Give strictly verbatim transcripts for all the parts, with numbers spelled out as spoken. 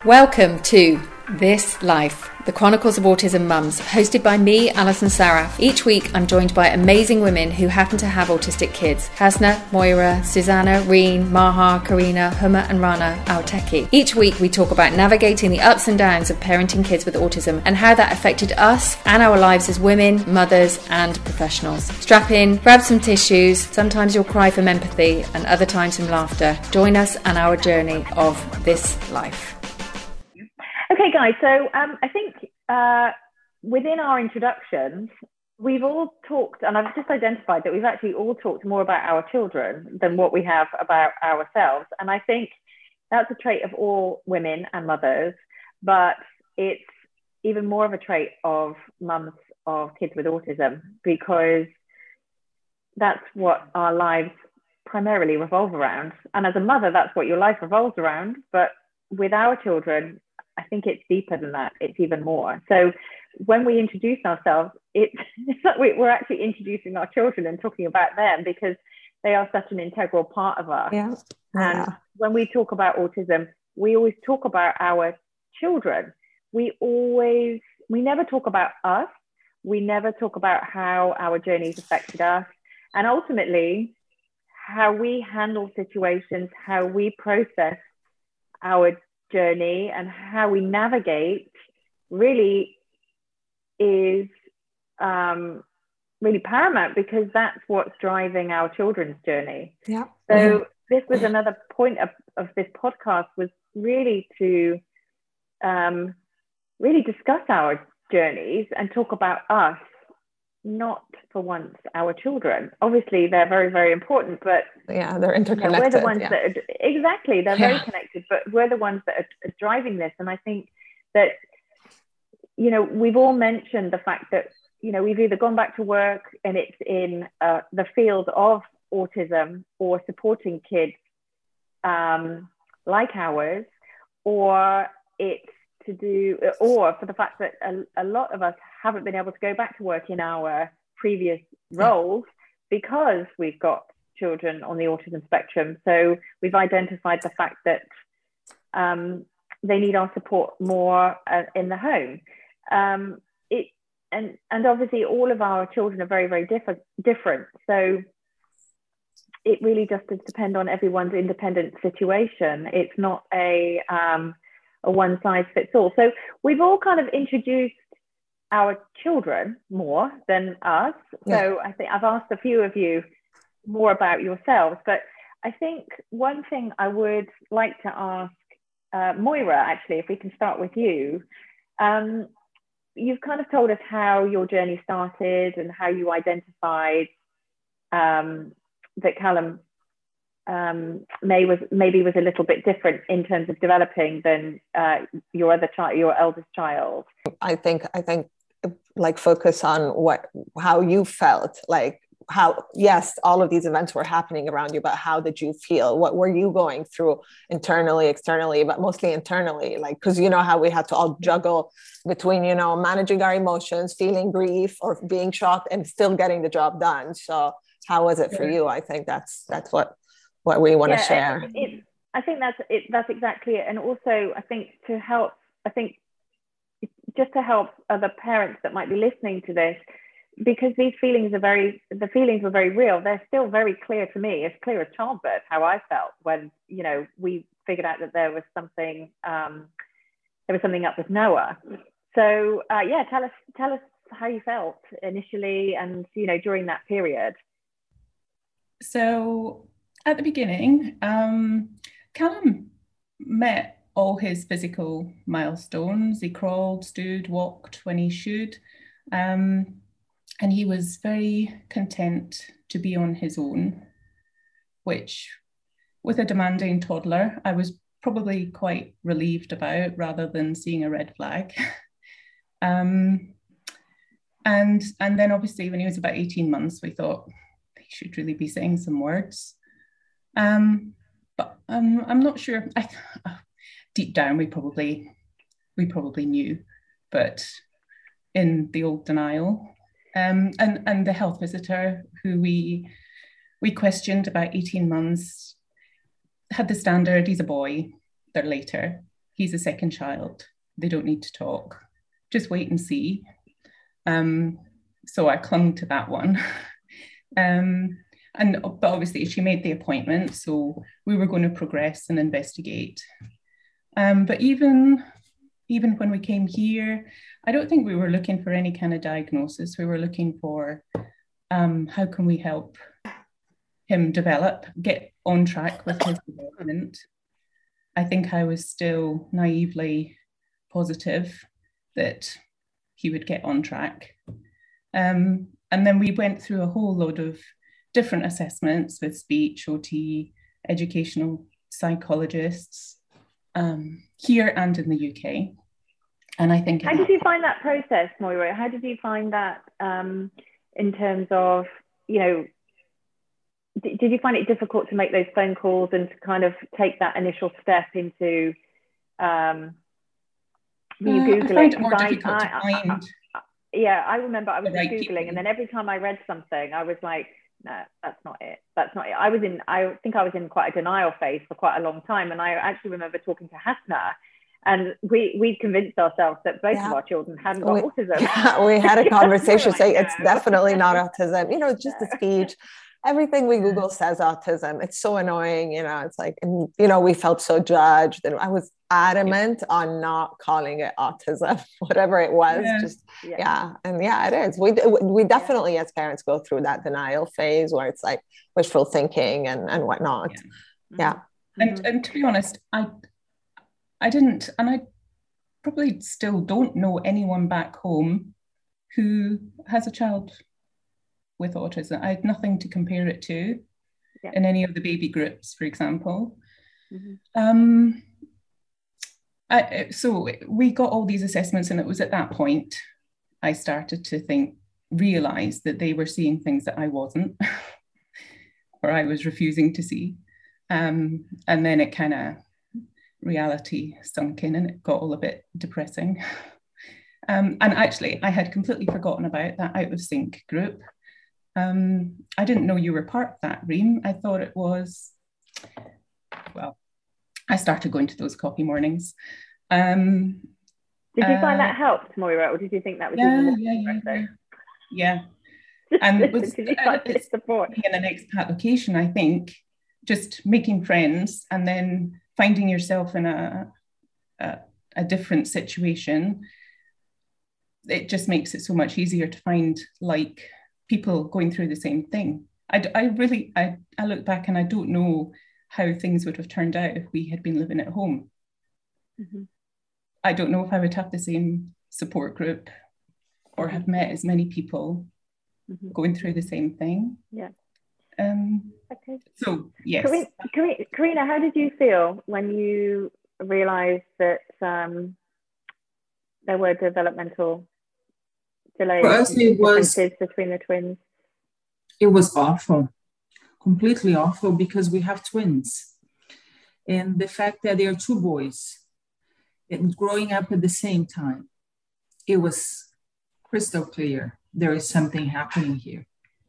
Welcome to This Life, the Chronicles of Autism Mums, hosted by me, Alison Saraf. Each week I'm joined by amazing women who happen to have autistic kids. Hasna, Moira, Susanna, Reen, Maha, Karina, Huma and Rana, our techie. Each week we talk about navigating the ups and downs of parenting kids with autism and how that affected us and our lives as women, mothers and professionals. Strap in, grab some tissues, sometimes you'll cry from empathy and other times from laughter. Join us on our journey of this life. Okay, guys, so um, I think uh, within our introductions, we've all talked, and I've just identified that we've actually all talked more about our children than what we have about ourselves. And I think that's a trait of all women and mothers, but it's even more of a trait of mums of kids with autism, because that's what our lives primarily revolve around. And as a mother, that's what your life revolves around. But with our children, I think it's deeper than that. It's even more. So when we introduce ourselves, it's, it's like we're actually introducing our children and talking about them, because they are such an integral part of us. Yeah. Yeah. And when we talk about autism, we always talk about our children. We always, we never talk about us. We never talk about how our journeys affected us. And ultimately, how we handle situations, how we process our journey and how we navigate really is um, really paramount, because that's what's driving our children's journey. Yeah. So Mm-hmm. this was another point of, of this podcast, was really to um, really discuss our journeys and talk about us, not for once our children. Obviously they're very, very important, but yeah, they're interconnected. You know, we're the ones yeah. that are, exactly, they're Yeah. very connected, but we're the ones that are, are driving this. And I think that, you know, we've all mentioned the fact that, you know, we've either gone back to work and it's in uh, the field of autism or supporting kids um, like ours, or it's to do, or for the fact that a, a lot of us haven't been able to go back to work in our previous roles because we've got children on the autism spectrum. So we've identified the fact that um, they need our support more uh, in the home. Um, it and and obviously all of our children are very, very different. Different. So it really just does depend on everyone's independent situation. It's not a um, a one size fits all. So we've all kind of introduced our children more than us. Yeah. So I think I've asked a few of you more about yourselves, but I think one thing I would like to ask uh, Moira, actually, if we can start with you. Um, you've kind of told us how your journey started and how you identified um, that Callum um, May was maybe was a little bit different in terms of developing than uh, your other child, your eldest child. I think, I think like focus on what, how you felt, like how, yes, all of these events were happening around you, but how did you feel? What were you going through internally, externally, but mostly internally? Like, because you know how we had to all juggle between, you know, managing our emotions, feeling grief or being shocked and still getting the job done. So how was it for you? I think that's, that's what, what we want to yeah, share. It, it, I think that's it. That's exactly it. And also I think to help, I think just to help other parents that might be listening to this, because these feelings are very, the feelings were very real. They're still very clear to me, as clear as childbirth, how I felt when, you know, we figured out that there was something, um, there was something up with Noah. So uh, yeah, tell us, tell us how you felt initially and, you know, during that period. So at the beginning, um, Callum met all his physical milestones. He crawled, stood, walked when he should. Um, and he was very content to be on his own, which with a demanding toddler, I was probably quite relieved about rather than seeing a red flag. um, and, and then obviously when he was about eighteen months, we thought he should really be saying some words. Um, but um, I'm not sure. I, deep down, we probably we probably knew, but in the old denial. Um, and and the health visitor who we we questioned about eighteen months had the standard. He's a boy. They're later. he's a second child. They don't need to talk. Just wait and see. Um, so I clung to that one. um, and but obviously she made the appointment, so we were going to progress and investigate. Um, but even, even when we came here, I don't think we were looking for any kind of diagnosis. We were looking for um, how can we help him develop, get on track with his development. I think I was still naively positive that he would get on track. Um, and then we went through a whole load of different assessments with speech, O T, educational psychologists, um, here and in the U K. And I think— How did you find that process, Moira? How did you find that um, in terms of, you know, d- did you find it difficult to make those phone calls and to kind of take that initial step into, um, were you uh, Googling? I find it more I, difficult I, to I, find. I, yeah, I remember I was the right Googling people. and then every time I read something, I was like, no, that's not it. That's not it. I was in, I think I was in quite a denial phase for quite a long time. And I actually remember talking to Hasna, and we we convinced ourselves that both Yeah. of our children hadn't got we, autism. Yeah, we had a conversation like, saying no. it's definitely not autism. You know, it's just No. a speech. Everything we Google says autism. It's so annoying. You know, it's like, and, you know, we felt so judged, and I was adamant yeah. on not calling it autism, whatever it was. Yeah. Just yeah. yeah, and yeah, it is. We we definitely yeah. as parents go through that denial phase where it's like wishful thinking and and whatnot. Yeah, mm-hmm. yeah. And mm-hmm. and to be honest, I. I didn't, and I probably still don't know anyone back home who has a child with autism. I had nothing to compare it to yeah. in any of the baby groups, for example. Mm-hmm. Um, I, so we got all these assessments, and it was at that point I started to think, realize that they were seeing things that I wasn't, or I was refusing to see. Um, and then it kind of, reality sunk in and it got all a bit depressing. Um, and actually, I had completely forgotten about that Out of Sync group. Um, I didn't know you were part of that, Reem. I thought it was, well, I started going to those coffee mornings. Um, did you uh, find that helped, Moira, or did you think that was yeah, even more yeah, depressing? Yeah, yeah. And with, did you find uh, support? In an expat location, I think, just making friends and then finding yourself in a, a, a different situation, it just makes it so much easier to find like people going through the same thing. I, I really, I, I look back and I don't know how things would have turned out if we had been living at home. Mm-hmm. I don't know if I would have the same support group or mm-hmm. have met as many people mm-hmm. going through the same thing. Yeah. Um, okay. So, yes. Karina, Karina, how did you feel when you realised that um, there were developmental delays For us, it was, between the twins? It was awful, completely awful, because we have twins. And the fact that they are two boys and growing up at the same time, it was crystal clear there is something happening here.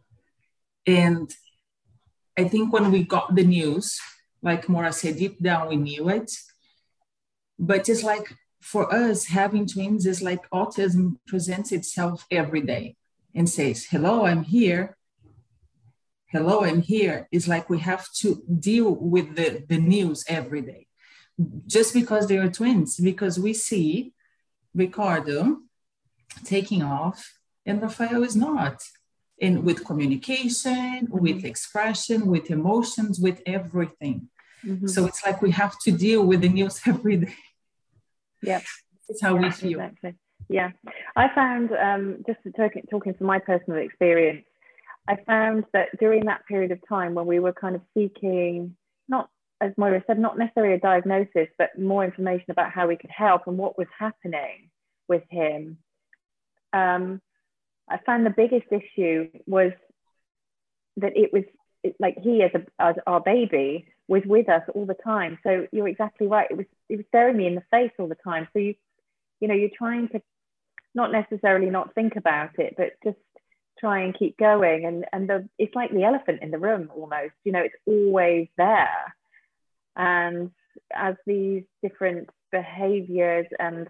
And I think when we got the news, like Maura said, deep down we knew it. But it's like, for us, having twins is like autism presents itself every day and says, hello, I'm here. Hello, I'm here. It's like we have to deal with the, the news every day. Just because they are twins, because we see Ricardo taking off and Rafael is not. And with communication, mm-hmm. with expression, with emotions, with everything. Mm-hmm. So it's like we have to deal with the news every day. Yeah. It's how yeah, we feel. Exactly. Yeah. I found, um, just talking, talking from my personal experience, I found that during that period of time when we were kind of seeking, not, as Moira said, not necessarily a diagnosis, but more information about how we could help and what was happening with him, um, I found the biggest issue was that it was it, like he, as, a, as our baby, was with us all the time. So you're exactly right. It was it was staring me in the face all the time. So you, you know, you're trying to not necessarily not think about it, but just try and keep going. And and the it's like the elephant in the room almost. You know, it's always there. And as these different behaviors and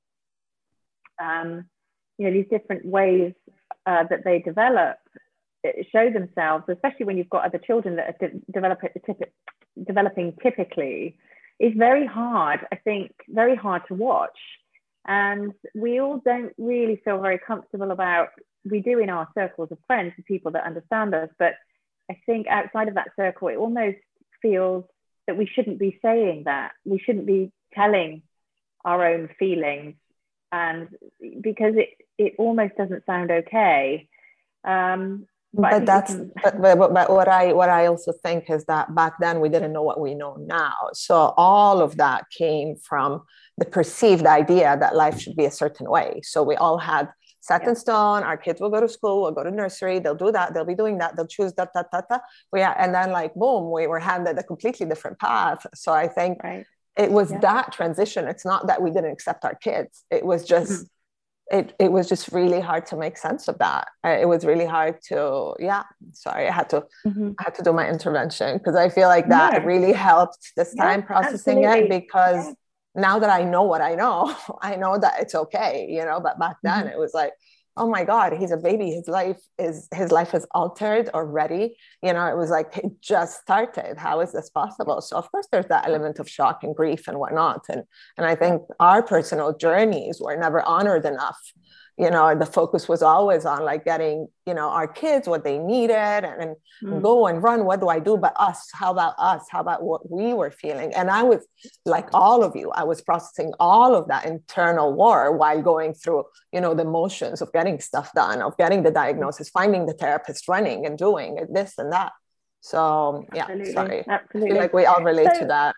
um, you know, these different ways uh, that they develop show themselves, especially when you've got other children that are de- develop, developing typically, is very hard, I think, very hard to watch. And we all don't really feel very comfortable about, we do in our circles of friends, the people that understand us, but I think outside of that circle, it almost feels that we shouldn't be saying that. We shouldn't be telling our own feelings, and because it, it almost doesn't sound okay. Um, But, but that's can... but, but, but what I what I also think is that back then we didn't know what we know now. So all of that came from the perceived idea that life should be a certain way. So we all had set yeah. in stone. Our kids will go to school, will go to nursery. They'll do that. They'll be doing that. They'll choose that, that, that, that. Yeah, and then like boom, we were handed a completely different path. So I think right. it was yeah. that transition. It's not that we didn't accept our kids. It was just. Mm-hmm. It, it was just really hard to make sense of that. It was really hard to, yeah, sorry, I had to, mm-hmm. I had to do my intervention because I feel like that yeah. really helped this yeah, time processing absolutely. it because yeah. now that I know what I know, I know that it's okay, you know, but back then mm-hmm. it was like, oh my God, he's a baby. His life is, his life is altered already. You know, it was like, it just started. How is this possible? So of course there's that element of shock and grief and whatnot. And, and I think our personal journeys were never honored enough. You know, the focus was always on like getting, you know, our kids, what they needed and, and mm. go and run. What do I do? But us, how about us? How about what we were feeling? And I was like all of you, I was processing all of that internal war while going through, you know, the motions of getting stuff done, of getting the diagnosis, finding the therapist, running and doing this and that. So yeah, absolutely. sorry. Absolutely. I feel like we all relate so, to that.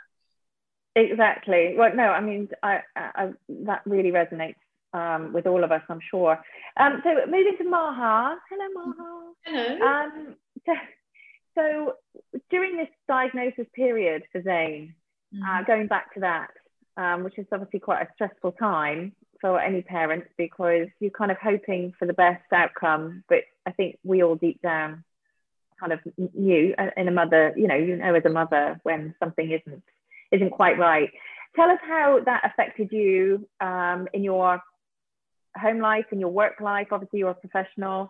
Exactly. Well, no, I mean, I, I, that really resonates. Um, with all of us, I'm sure. Um, so moving to Maha. Hello, Maha. Hello. Um, so, so during this diagnosis period for Zain, mm. uh, going back to that, um, which is obviously quite a stressful time for any parents because you're kind of hoping for the best outcome, but I think we all deep down kind of knew in a mother, you know, you know as a mother when something isn't isn't quite right. Tell us how that affected you um, in your home life and your work life. Obviously you're a professional,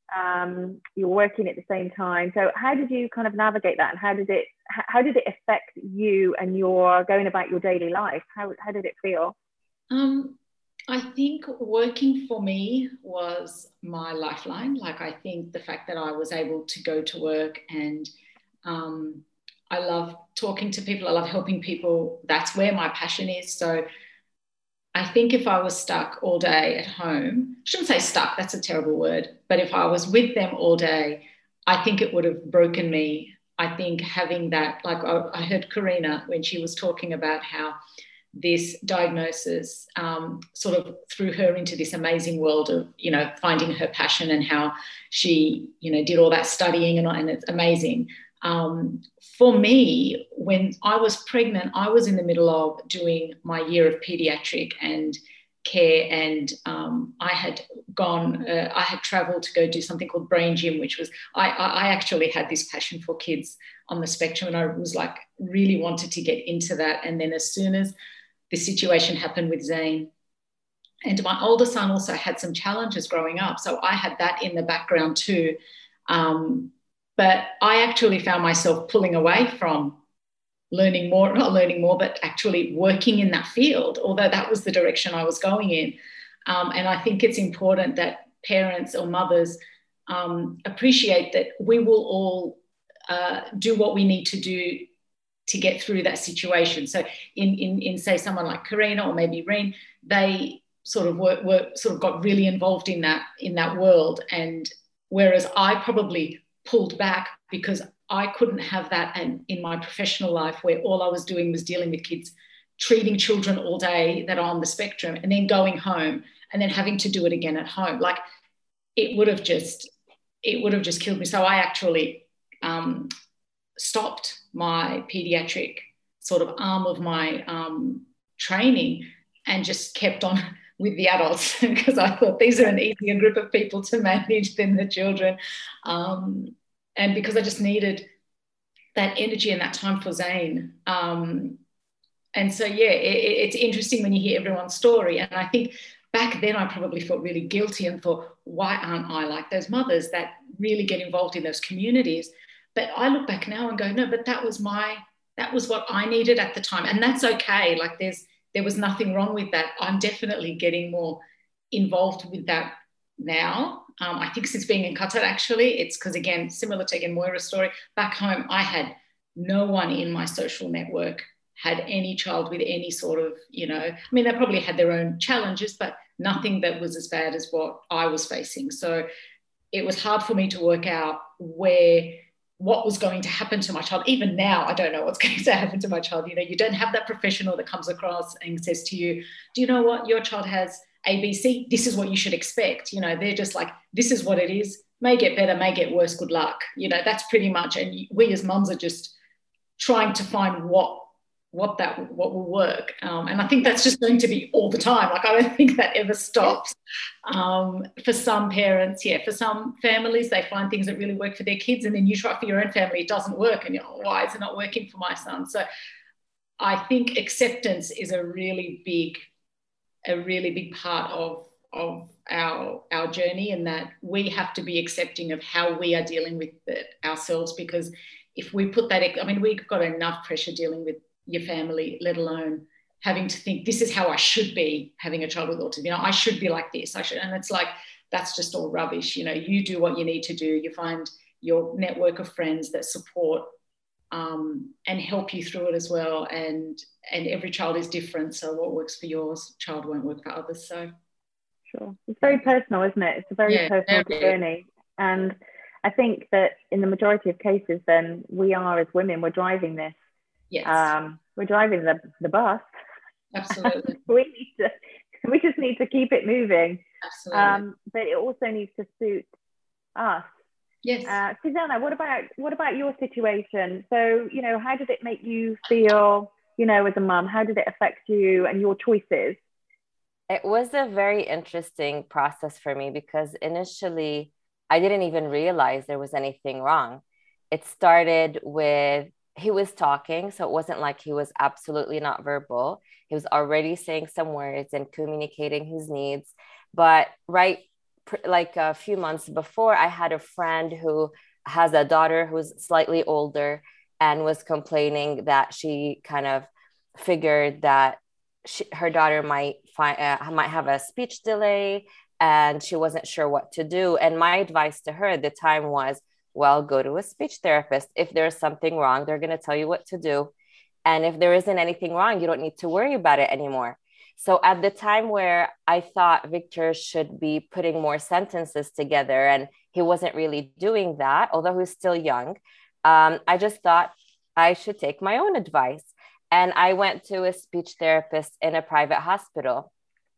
um, you're working at the same time. So how did you kind of navigate that and how did it, how did it affect you and your going about your daily life? How, how did it feel? Um, I think working for me was my lifeline. Like I think the fact that I was able to go to work and um, I love talking to people, I love helping people. That's where my passion is. So I think if I was stuck all day at home, I shouldn't say stuck, that's a terrible word, but if I was with them all day, I think it would have broken me. I think having that, like I heard Karina when she was talking about how this diagnosis um, sort of threw her into this amazing world of, you know, finding her passion and how she, you know, did all that studying and, and it's amazing. Um, for me, when I was pregnant, I was in the middle of doing my year of pediatric and care and um, I had gone, uh, I had travelled to go do something called Brain Gym, which was, I, I actually had this passion for kids on the spectrum and I was like, really wanted to get into that. And then as soon as the situation happened with Zain, and my older son also had some challenges growing up, so I had that in the background too. Um, But I actually found myself pulling away from learning more, not learning more, but actually working in that field, although that was the direction I was going in. Um, and I think it's important that parents or mothers um, appreciate that we will all uh, do what we need to do to get through that situation. So in, in, in say, someone like Karina or maybe Reen, they sort of were, were sort of got really involved in that, in that world. And whereas I probably pulled back because I couldn't have that and in my professional life where all I was doing was dealing with kids, treating children all day that are on the spectrum and then going home and then having to do it again at home. Like it would have just, it would have just killed me. So I actually um, stopped my pediatric sort of arm of my um, training and just kept on with the adults because I thought these are an easier group of people to manage than the children. Um, and because I just needed that energy and that time for Zain. Um, and so, yeah, it, it's interesting when you hear everyone's story. And I think back then I probably felt really guilty and thought, why aren't I like those mothers that really get involved in those communities? But I look back now and go, no, but that was my, that was what I needed at the time. And that's okay. Like there's, there was nothing wrong with that. I'm definitely getting more involved with that now. Um, I think since being in Qatar, actually, it's because, again, similar to again Moira's story, back home, I had no one in my social network had any child with any sort of, you know, I mean, they probably had their own challenges, but nothing that was as bad as what I was facing. So it was hard for me to work out where, what was going to happen to my child. Even now, I don't know what's going to happen to my child. You know, you don't have that professional that comes across and says to you, do you know what, your child has A B C, this is what you should expect. You know, they're just like, this is what it is, may get better, may get worse, good luck. You know, that's pretty much, and we as mums are just trying to find what what that what will work. Um, and I think that's just going to be all the time. Like, I don't think that ever stops. Um, for some parents, yeah, for some families, they find things that really work for their kids, and then you try for your own family, it doesn't work, and you're like, why is it not working for my son? So I think acceptance is a really big a really big part of of our our journey, and that we have to be accepting of how we are dealing with it ourselves, because if we put that, I mean, we've got enough pressure dealing with your family, let alone having to think this is how I should be having a child with autism. You know, I should be like this. I should, and it's like, that's just all rubbish. You know, you do what you need to do. You find your network of friends that support um, and help you through it as well. And and every child is different. So what works for yours child won't work for others. So sure, it's very personal, isn't it? It's a very yeah, personal very. journey. And I think that in the majority of cases, then we are, as women, we're driving this. Yes. Um, we're driving the, the bus. Absolutely. we need to, we just need to keep it moving. Absolutely. Um, but it also needs to suit us. Yes. Uh, Susanna, what about what about your situation? So, you know, how did it make you feel, you know, as a mum? How did it affect you and your choices? It was a very interesting process for me, because initially I didn't even realize there was anything wrong. It started with, he was talking, so it wasn't like he was absolutely not verbal. He was already saying some words and communicating his needs. But right, like a few months before, I had a friend who has a daughter who's slightly older and was complaining that she kind of figured that she, her daughter might find uh, might have a speech delay, and she wasn't sure what to do. And my advice to her at the time was, well, go to a speech therapist. If there's something wrong, they're going to tell you what to do. And if there isn't anything wrong, you don't need to worry about it anymore. So at the time where I thought Victor should be putting more sentences together, and he wasn't really doing that, although he's still young, um, I just thought I should take my own advice. And I went to a speech therapist in a private hospital.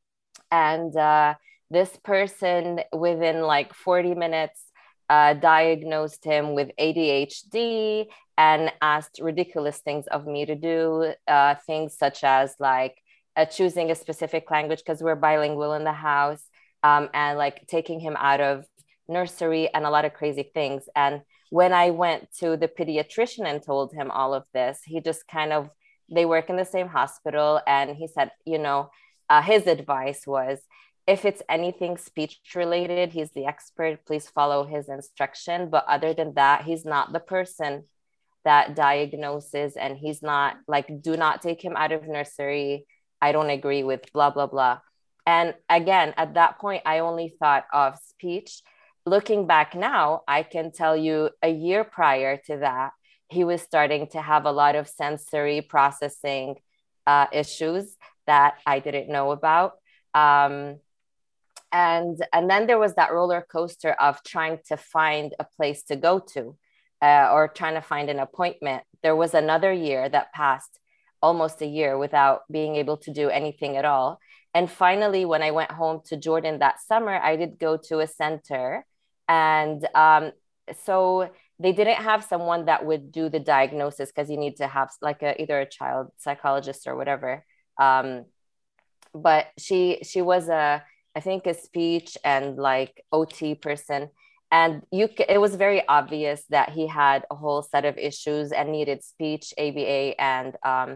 And uh, this person, within like forty minutes, uh, diagnosed him with A D H D and asked ridiculous things of me to do, uh, things such as like uh, choosing a specific language because we're bilingual in the house, um, and like taking him out of nursery and a lot of crazy things. And when I went to the pediatrician and told him all of this, he just kind of, they work in the same hospital. And he said, you know, uh, his advice was, if it's anything speech related, he's the expert, please follow his instruction. But other than that, he's not the person that diagnoses, and he's not like, do not take him out of nursery. I don't agree with blah, blah, blah. And again, at that point, I only thought of speech. Looking back now, I can tell you a year prior to that, he was starting to have a lot of sensory processing uh, issues that I didn't know about. Um, and, and then there was that roller coaster of trying to find a place to go to uh, or trying to find an appointment. There was another year that passed, almost a year, without being able to do anything at all. And finally, when I went home to Jordan that summer, I did go to a center. And um, so they didn't have someone that would do the diagnosis, because you need to have like a, either a child psychologist or whatever. Um, but she she was a, I think, a speech and like O T person. And you, it was very obvious that he had a whole set of issues and needed speech, A B A, and um,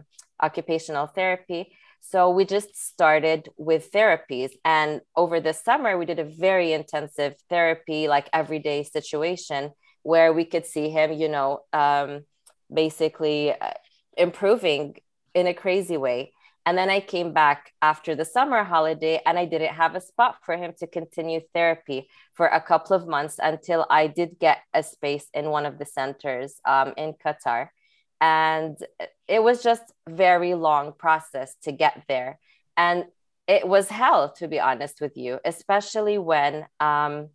occupational therapy. So we just started with therapies. And over the summer, we did a very intensive therapy, like everyday situation, where we could see him, you know, um, basically uh, improving in a crazy way. And then I came back after the summer holiday and I didn't have a spot for him to continue therapy for a couple of months until I did get a space in one of the centers um, in Qatar. And it was just very long process to get there. And it was hell, to be honest with you, especially when um,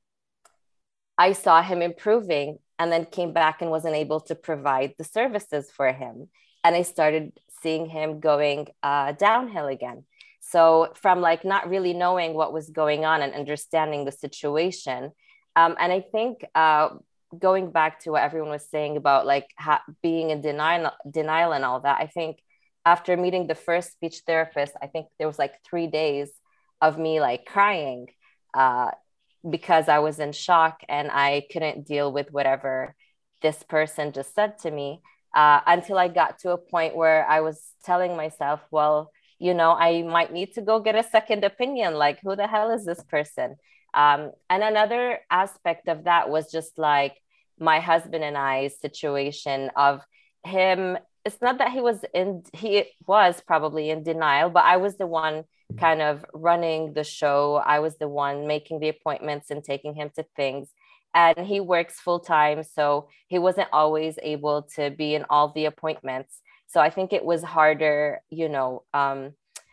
I saw him improving and then came back and wasn't able to provide the services for him. And I started seeing him going uh, downhill again. So from like not really knowing what was going on and understanding the situation. Um, and I think uh, going back to what everyone was saying about like ha- being in denial, denial and all that, I think after meeting the first speech therapist, I think there was like three days of me like crying uh, because I was in shock and I couldn't deal with whatever this person just said to me uh, until I got to a point where I was telling myself, well, you know, I might need to go get a second opinion. Like, who the hell is this person? Um, and another aspect of that was just like my husband and I's situation of him. It's not that he was in, he was probably in denial, but I was the one kind of running the show. I was the one making the appointments and taking him to things. And he works full time. So he wasn't always able to be in all the appointments. So I think it was harder, you know, um,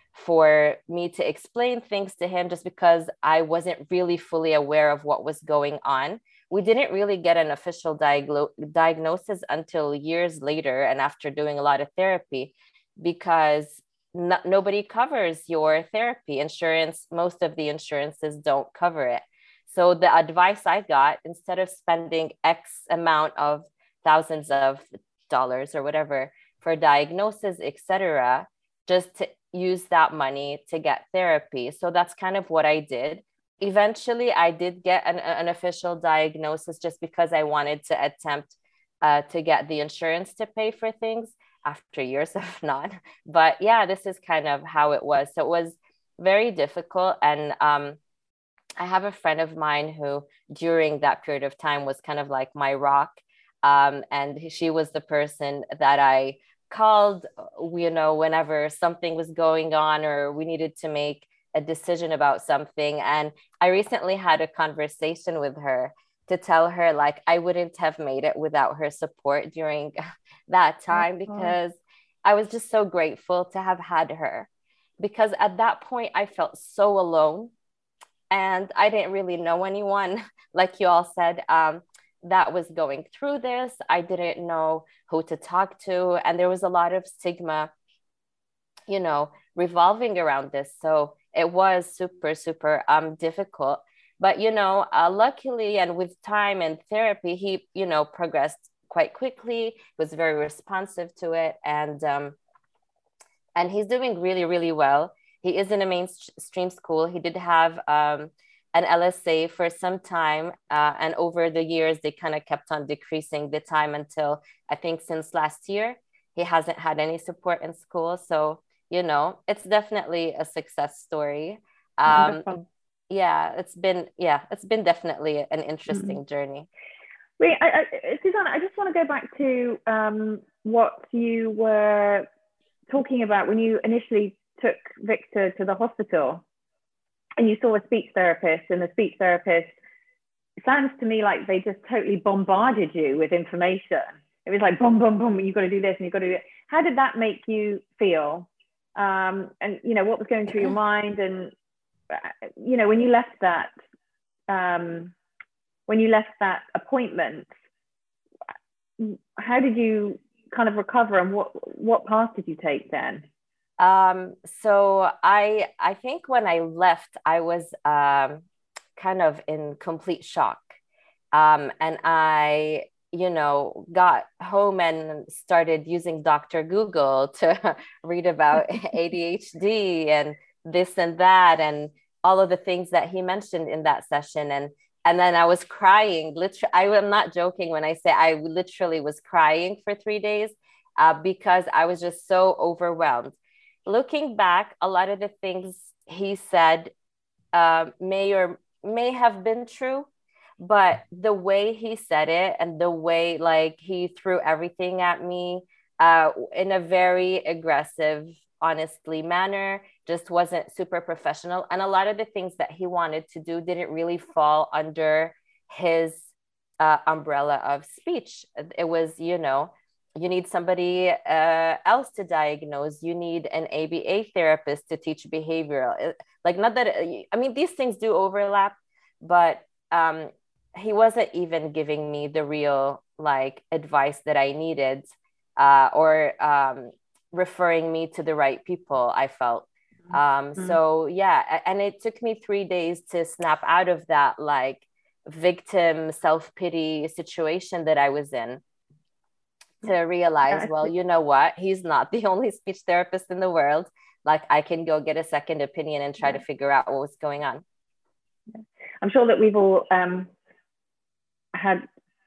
for me to explain things to him just because I wasn't really fully aware of what was going on. We didn't really get an official diaglo- diagnosis until years later and after doing a lot of therapy, because no- nobody covers your therapy. Insurance, most of the insurances don't cover it. So the advice I got, instead of spending X amount of thousands of dollars or whatever for diagnosis, et cetera, just to use that money to get therapy. So that's kind of what I did. Eventually, I did get an, an official diagnosis just because I wanted to attempt uh, to get the insurance to pay for things after years of not. But yeah, this is kind of how it was. So it was very difficult. And um, I have a friend of mine who during that period of time was kind of like my rock. Um, and she was the person that I called, you know, whenever something was going on or we needed to make a decision about something. And I recently had a conversation with her to tell her like I wouldn't have made it without her support during that time, because I was just so grateful to have had her, because at that point I felt so alone and I didn't really know anyone, like you all said, um, that was going through this. I didn't know who to talk to. And there was a lot of stigma, you know, revolving around this. So it was super, super um, difficult. But, you know, uh, luckily and with time and therapy, he, you know, progressed quite quickly, was very responsive to it. And, um, and he's doing really, really well. He is in a mainstream school. He did have um, an L S A for some time. Uh, and over the years, they kind of kept on decreasing the time until I think since last year, he hasn't had any support in school. So, you know, it's definitely a success story. Um, yeah, it's been, yeah, it's been definitely an interesting mm-hmm. journey. Wait, I, I, Susanna, I just want to go back to um, what you were talking about when you initially took Victor to the hospital and you saw a speech therapist, and the speech therapist, it sounds to me like they just totally bombarded you with information. It was like, boom, boom, boom, you've got to do this and you've got to do it. How did that make you feel? Um, and, you know, what was going through your mind? And, you know, when you left that, um, when you left that appointment, how did you kind of recover, and what, what path did you take then? Um, so I, I think when I left, I was um, kind of in complete shock. Um, and I, you know, got home and started using Doctor Google to read about A D H D and this and that, and all of the things that he mentioned in that session. And, and then I was crying, literally, I am not joking when I say I literally was crying for three days. uh, because I was just so overwhelmed. Looking back, a lot of the things he said uh, may or may have been true, but the way he said it and the way like he threw everything at me uh, in a very aggressive, honestly manner just wasn't super professional. And a lot of the things that he wanted to do didn't really fall under his uh, umbrella of speech. It was, you know, you need somebody uh, else to diagnose. You need an A B A therapist to teach behavioral. Like, not that, I mean, these things do overlap, but um, he wasn't even giving me the real like advice that I needed, uh, or um, referring me to the right people, I felt. Um, mm-hmm. So yeah, and it took me three days to snap out of that like victim self-pity situation that I was in, to realize, well, you know what, he's not the only speech therapist in the world. Like, I can go get a second opinion and try yeah. to figure out what was going on. I'm sure that we've all um, had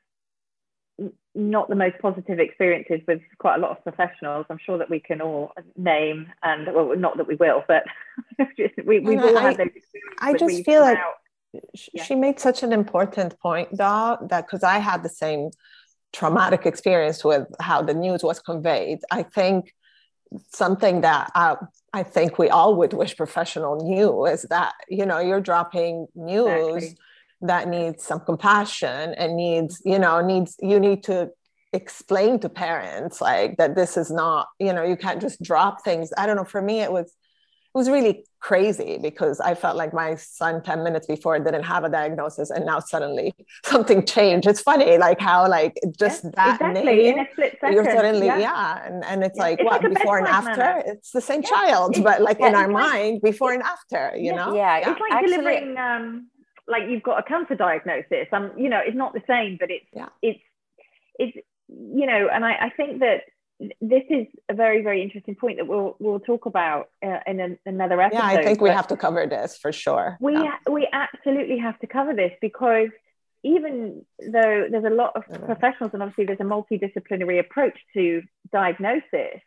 not the most positive experiences with quite a lot of professionals. I'm sure that we can all name, and well, not that we will, but just, we, we've all I, had those experiences. I just feel like out. she yeah. made such an important point, though, that because I had the same traumatic experience with how the news was conveyed. I think something that I, I think we all would wish professional knew is that, you know, you're dropping news exactly. that needs some compassion and needs, you know, needs, you need to explain to parents like that this is not, you know, you can't just drop things. I don't know. For me, it was, it was really crazy because I felt like my son ten minutes before didn't have a diagnosis, and now suddenly something changed. It's funny, like how like just yeah, that exactly. name, in a split second. You're suddenly yeah, yeah. and, and it's yeah. like it's what like before and after manner. It's the same yeah. child, it's, but like yeah, in our like, mind before and after, you yeah, know yeah, it's like actually, delivering um like you've got a cancer diagnosis. Um you know, it's not the same, but it's yeah. it's it's you know, and I, I think that this is a very, very interesting point that we'll we'll talk about uh, in an, another episode. Yeah, I think we have to cover this for sure. We yeah. we absolutely have to cover this, because even though there's a lot of professionals and obviously there's a multidisciplinary approach to diagnosis,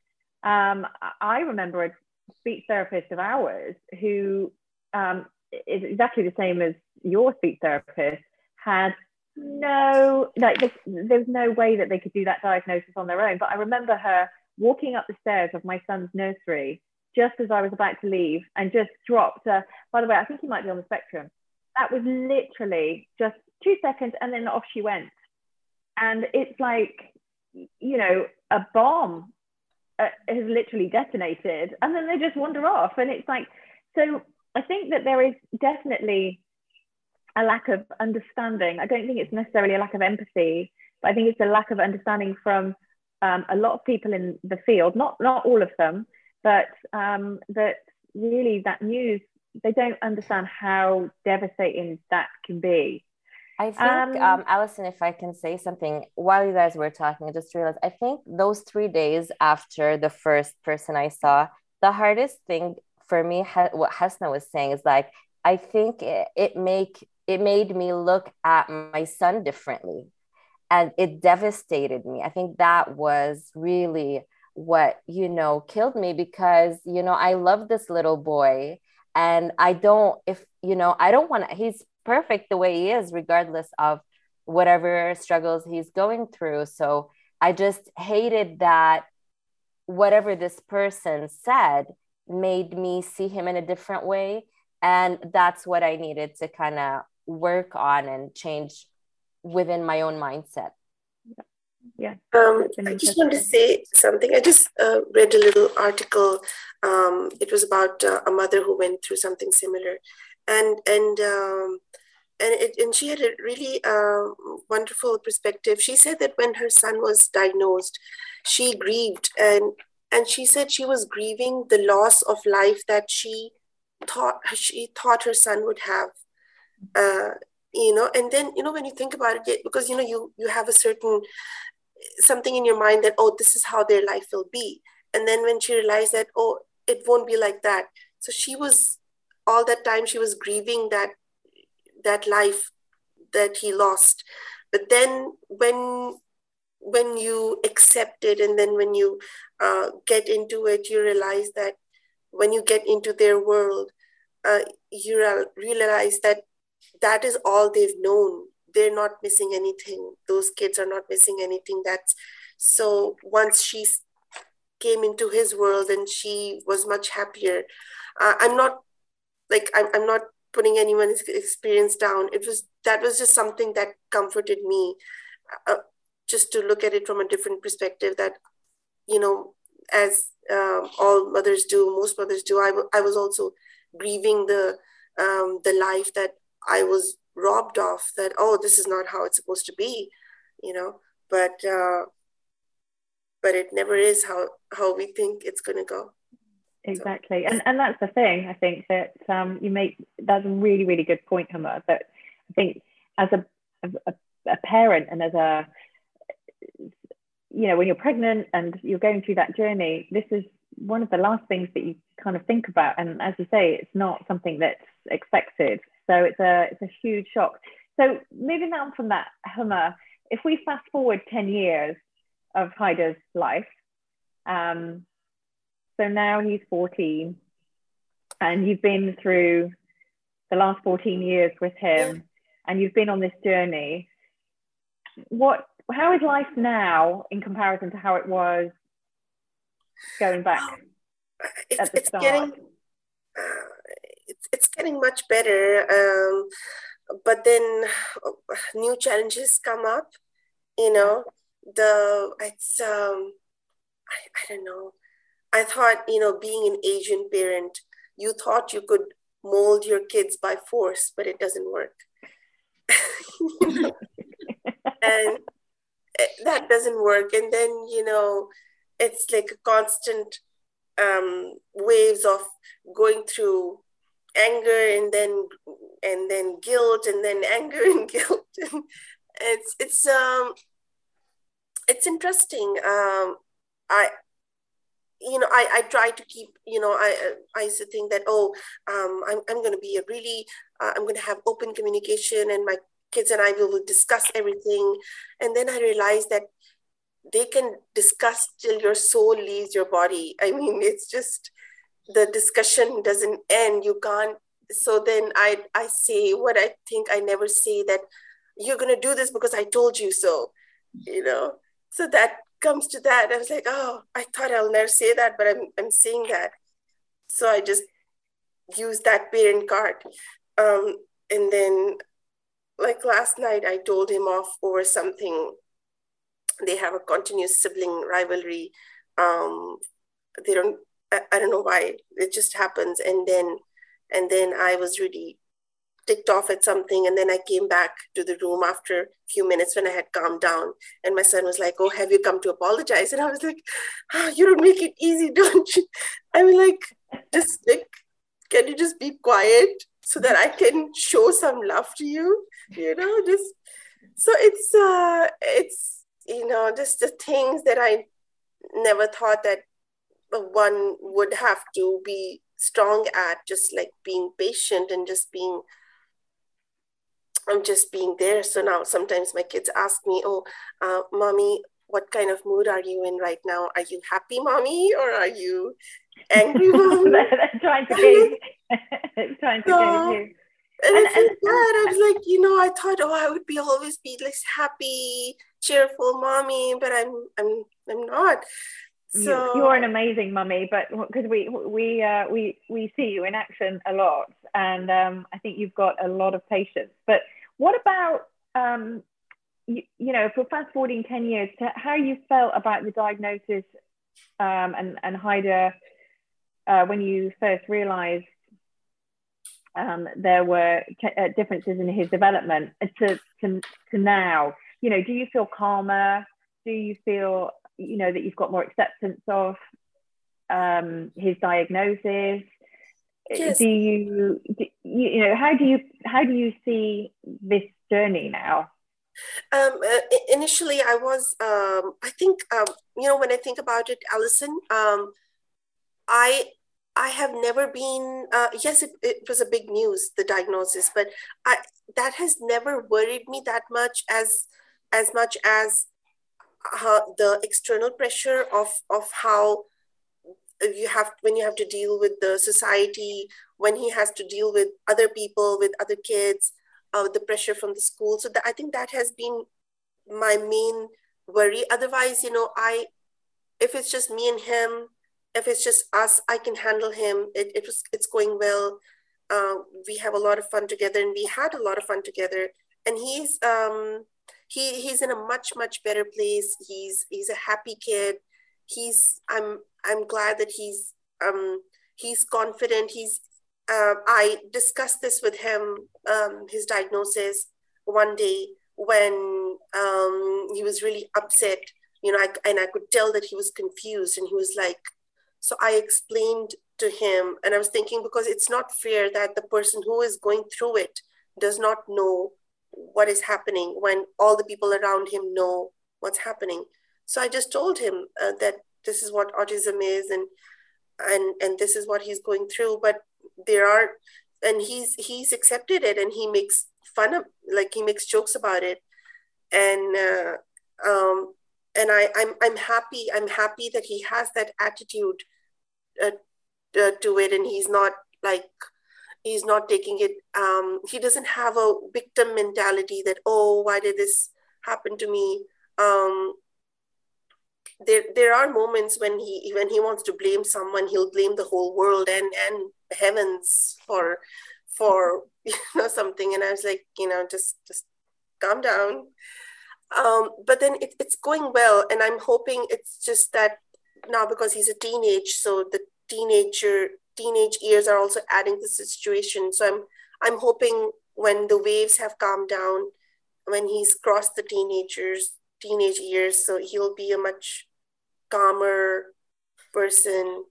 um, I remember a speech therapist of ours who um, is exactly the same as your speech therapist, had no, like there's, there's no way that they could do that diagnosis on their own. But I remember her walking up the stairs of my son's nursery just as I was about to leave and just dropped a, by the way, I think he might be on the spectrum. That was literally just two seconds and then off she went. And it's like, you know, a bomb uh, has literally detonated and then they just wander off. And it's like, so I think that there is definitely a lack of understanding. I don't think it's necessarily a lack of empathy, but I think it's a lack of understanding from um, a lot of people in the field, not not all of them, but um, that really that news, they don't understand how devastating that can be. I think, um, um, Alison, if I can say something, while you guys were talking, I just realized, I think those three days after the first person I saw, the hardest thing for me, ha- what Hasna was saying is like, I think it, it make it made me look at my son differently, and it devastated me. I think that was really what, you know, killed me, because, you know, I love this little boy, and I don't, if, you know, I don't want to, he's perfect the way he is, regardless of whatever struggles he's going through. So I just hated that whatever this person said made me see him in a different way. And that's what I needed to kind of work on and change within my own mindset. Yeah. Um, I just want to say something. I just uh, read a little article. Um, it was about uh, a mother who went through something similar, and and um, and it, and she had a really uh, wonderful perspective. She said that when her son was diagnosed, she grieved, and and she said she was grieving the loss of life that she thought she thought her son would have. Uh, you know, and then, you know, when you think about it, because, you know, you you have a certain something in your mind that, oh, this is how their life will be. And then when she realized that, oh, it won't be like that. So she was, all that time she was grieving that, that life that he lost. But then when, when you accept it, and then when you uh, get into it, you realize that when you get into their world, uh, you realize that that is all they've known. They're not missing anything. Those kids are not missing anything. That's so once she came into his world and she was much happier. Uh, I'm not like, I'm, I'm not putting anyone's experience down. It was, that was just something that comforted me, uh, just to look at it from a different perspective that, you know, as um, all mothers do, most mothers do, I, w- I was also grieving the, um, the life that I was robbed of, that, oh, this is not how it's supposed to be, you know, but, uh, but it never is how, how we think it's going to go. Exactly. And and that's the thing, I think, that um, you make, that's a really, really good point, Huma, that I think as a, a, a parent and as a, you know, when you're pregnant and you're going through that journey, this is one of the last things that you kind of think about. And as you say, it's not something that's expected. So it's a, it's a huge shock. So moving on from that, Huma, if we fast forward ten years of Haider's life, um, so now he's fourteen, and you've been through the last fourteen years with him, yeah. and you've been on this journey. What, how is life now in comparison to how it was going back um, it's, at the it's start? Getting, uh, it's, it's getting much better, um, but then uh, new challenges come up, you know, the, it's, um, I, I don't know. I thought, you know, being an Asian parent, you thought you could mold your kids by force, but it doesn't work. You know? And that doesn't work. And then, you know, it's like a constant um, waves of going through anger and then and then guilt and then anger and guilt. it's it's um it's interesting. Um, I. You know, I, I try to keep, you know, I I used to think that, oh, um, I'm, I'm going to be a really, uh, I'm going to have open communication and my kids and I will discuss everything. And then I realized that they can discuss till your soul leaves your body. I mean, it's just, the discussion doesn't end. You can't. So then I, I say what I think I never say, that you're going to do this because I told you so, you know, so that comes to that. I was like, oh, I thought I'll never say that, but I'm I'm saying that. So I just use that parent card. Um, and then like last night, I told him off over something. They have a continuous sibling rivalry. Um, they don't, I, I don't know why, it just happens. And then, and then I was really ticked off at something, and then I came back to the room after a few minutes when I had calmed down, and my son was like, oh, have you come to apologize? And I was like, oh, you don't make it easy, don't you? I mean, like, just like, can you just be quiet so that I can show some love to you, you know? Just so it's uh it's, you know, just the things that I never thought that one would have to be strong at, just like being patient and just being I'm just being there. So now sometimes my kids ask me, oh, uh, mommy, what kind of mood are you in right now? Are you happy, mommy? Or are you angry, mommy? They're trying to gauge, trying to so, gauge you. And, And, I feel and, bad. I was like, you know, I thought, oh, I would be always be like happy, cheerful mommy, but I'm, I'm, I'm not. So you're an amazing mummy, but because we we uh, we we see you in action a lot, and um, I think you've got a lot of patience. But what about um, you, you know, for fast forwarding ten years, to how you felt about the diagnosis um, and and Haider uh, when you first realised um, there were t- uh, differences in his development to, to to now? You know, do you feel calmer? Do you feel, you know, that you've got more acceptance of um, his diagnosis? Yes. Do you, do, you know, how do you, how do you see this journey now? Um, uh, initially, I was, um, I think, um, you know, when I think about it, Alison, um, I, I have never been, uh, yes, it, it was a big news, the diagnosis, but I, that has never worried me that much as, as much as uh, the external pressure of of how you have when you have to deal with the society, when he has to deal with other people, with other kids, uh, the pressure from the school. So that, I think that has been my main worry. Otherwise, you know, I if it's just me and him, if it's just us, I can handle him. It, it was it's going well. Uh, we have a lot of fun together, and we had a lot of fun together. And he's um he he's in a much much better place. He's he's a happy kid. He's I'm I'm glad that he's um he's confident. He's uh, I discussed this with him, um, his diagnosis one day when um, he was really upset, you know, I, and I could tell that he was confused, and he was like, so I explained to him, and I was thinking, because it's not fair that the person who is going through it does not know what is happening when all the people around him know what's happening. So I just told him uh, that this is what autism is, and and and this is what he's going through. But there are, and he's he's accepted it, and he makes fun of, like he makes jokes about it, and uh, um, and I I'm I'm happy I'm happy that he has that attitude uh, uh, to it, and he's not like he's not taking it. Um, he doesn't have a victim mentality that, oh, why did this happen to me? Um, there there are moments when he when he wants to blame someone, he'll blame the whole world and and heavens for for you know something. And I was like, you know, just just calm down. Um, but then it, it's going well, and I'm hoping it's just that now, because he's a teenage, so the teenager teenage years are also adding to the situation. So I'm I'm hoping when the waves have calmed down, when he's crossed the teenagers teenage years, so he'll be a much calmer person.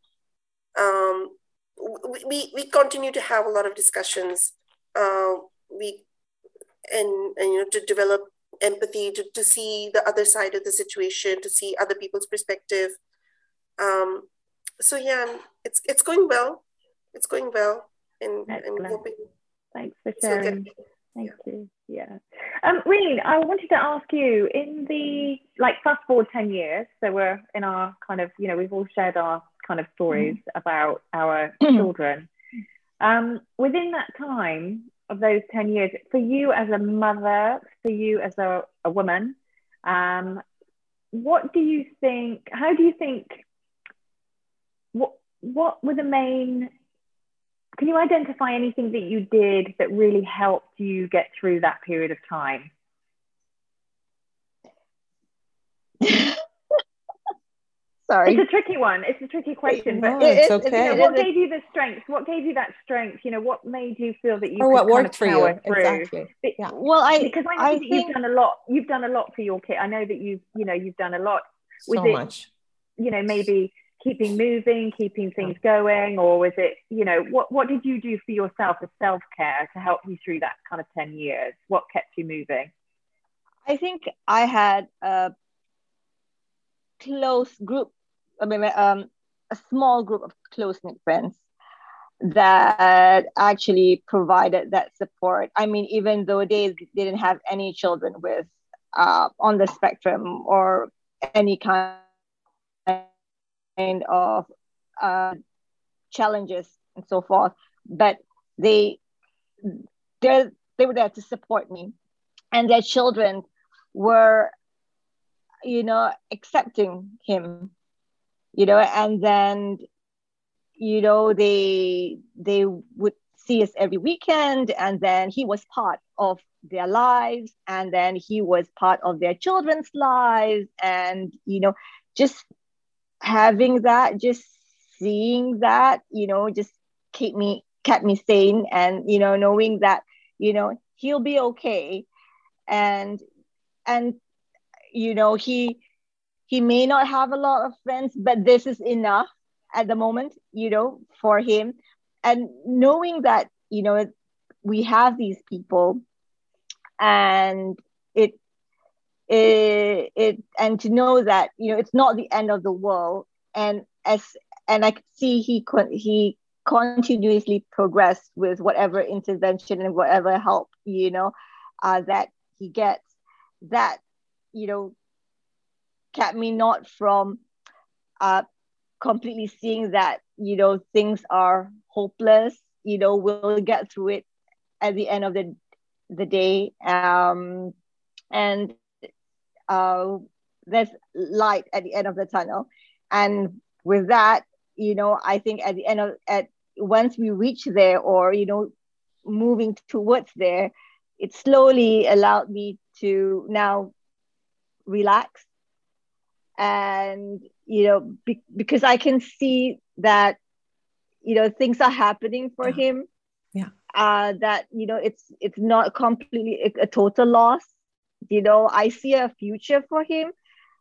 Um, we, we we continue to have a lot of discussions. Uh, we and, and you know to develop empathy, to, to see the other side of the situation, to see other people's perspective. Um, so yeah, it's it's going well. It's going well, and I'm hoping. Thanks for sharing. So Thank yeah. you. Yeah. Um, Reen, I wanted to ask you, in the, like, fast forward ten years, so we're in our kind of, you know, we've all shared our kind of stories mm. about our children. Um, within that time of those ten years, for you as a mother, for you as a, a woman, um, what do you think, how do you think, what, what were the main, can you identify anything that you did that really helped you get through that period of time? Sorry. It's a tricky one. It's a tricky question. No, but it's okay. You know, what gave you the strength? What gave you that strength? You know, what made you feel that you or could what kind worked of for power you? through? Exactly. Yeah. Well, I because I know I that think... you've done a lot. You've done a lot for your kid. I know that you've you know you've done a lot. Was so it, much. You know, maybe keeping moving, keeping things going, or was it, you know, what, what did you do for yourself as self-care to help you through that kind of ten years? What kept you moving? I think I had a close group, I mean, um, a small group of close-knit friends that actually provided that support. I mean, even though they didn't have any children with uh, on the spectrum or any kind of uh, challenges and so forth, but they they they were there to support me, and their children were, you know, accepting him, you know, and then, you know, they they would see us every weekend, and then he was part of their lives, and then he was part of their children's lives, and, you know, just having that, just seeing that, you know, just keep me kept me sane, and, you know, knowing that, you know, he'll be okay, and and you know, he he may not have a lot of friends, but this is enough at the moment, you know, for him. And knowing that, you know, we have these people, and it It, it and to know that, you know, it's not the end of the world, and as and I could see he con- he continuously progressed with whatever intervention and whatever help, you know, uh, that he gets, that, you know, kept me not from uh, completely seeing that, you know, things are hopeless, you know, we'll get through it at the end of the, the day. Um, and uh, there's light at the end of the tunnel. And with that, you know, I think at the end of, at once we reach there, or, you know, moving towards there, it slowly allowed me to now relax. And, you know, be, because I can see that, you know, things are happening for yeah. him. Yeah. Uh, that, you know, it's, it's not completely a, a total loss. You know, I see a future for him,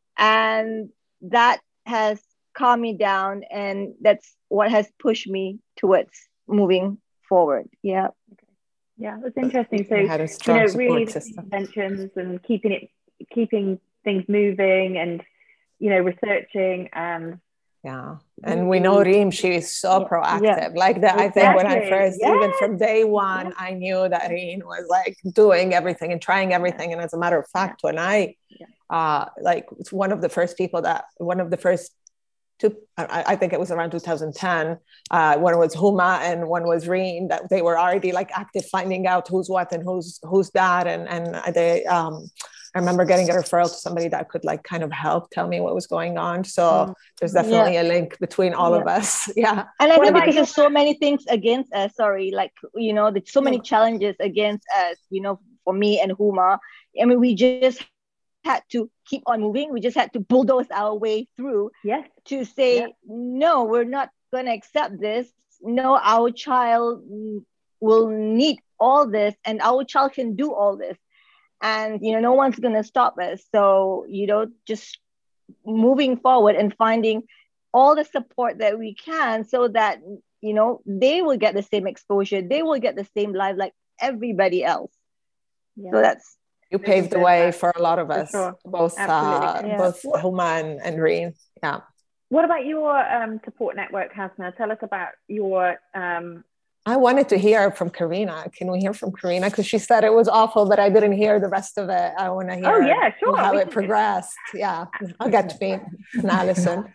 and that has calmed me down, and that's what has pushed me towards moving forward. Yeah. Yeah, that's interesting. So, had a strong you know, support really system. intentions and keeping it, keeping things moving, and, you know, researching and. Yeah. And we know Reem, she is so yeah. proactive. Yeah. Like that, Exactly. I think when I first, yes. even from day one, yes. I knew that Reem was like doing everything and trying everything. Yeah. And as a matter of fact, yeah. when I, yeah. uh, like it's one of the first people that, one of the first two, I, I think it was around two thousand ten, uh, one was Huma and one was Reem, that they were already like active finding out who's what and who's, who's that. And, and they, um, I remember getting a referral to somebody that could like kind of help tell me what was going on. So mm. there's definitely yeah. a link between all yeah. of us. Yeah. And I think because there's so many things against us, sorry, like, you know, there's so many yeah. challenges against us, you know, for me and Huma. I mean, we just had to keep on moving. We just had to bulldoze our way through yes. to say, yeah. no, we're not going to accept this. No, our child will need all this, and our child can do all this. And, you know, no one's going to stop us. So, you know, just moving forward and finding all the support that we can, so that, you know, they will get the same exposure. They will get the same life like everybody else. Yeah. So that's. You paved the way for a lot of us, sure. both uh, yeah. both Huma and, and Reem. Yeah. What about your um, support network, Hasna? Tell us about your... Um, I wanted to hear from Karina. Can we hear from Karina? Because she said it was awful, but I didn't hear the rest of it. I want to hear oh, yeah, sure. how it progressed. Yeah, I'll get to me and Alison.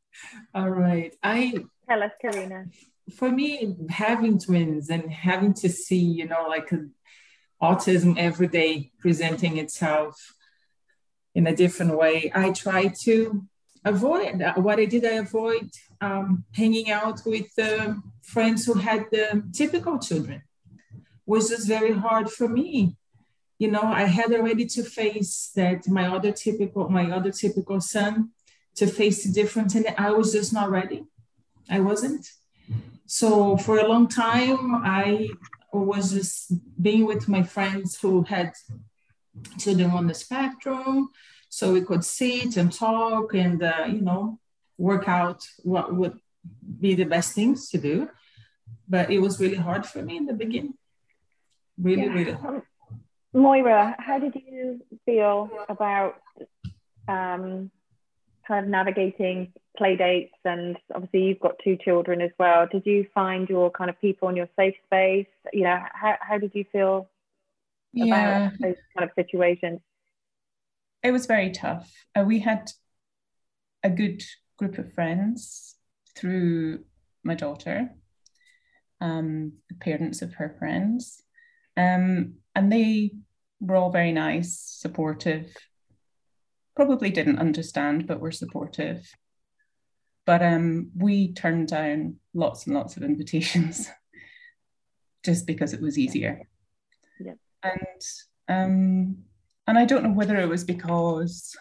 All right. I Tell us, Karina. For me, having twins and having to see, you know, like autism every day presenting itself in a different way, I try to avoid. What I did, I avoid um, hanging out with uh, friends who had the typical children. Was just very hard for me. You know, I had already to face that my other typical, my other typical son, to face the difference, and I was just not ready. I wasn't. So for a long time, I was just being with my friends who had children on the spectrum, so we could sit and talk and, uh, you know, work out what would be the best things to do. But it was really hard for me in the beginning. Really, yeah. really hard. Moira, how did you feel about um, kind of navigating play dates? And obviously you've got two children as well. Did you find your kind of people in your safe space? You know, how, how did you feel yeah. about those kind of situations? It was very tough. Uh, we had a good group of friends through my daughter, um, the parents of her friends. Um, and they were all very nice, supportive, probably didn't understand, but were supportive. But um, we turned down lots and lots of invitations just because it was easier. Yeah. And um, and I don't know whether it was because,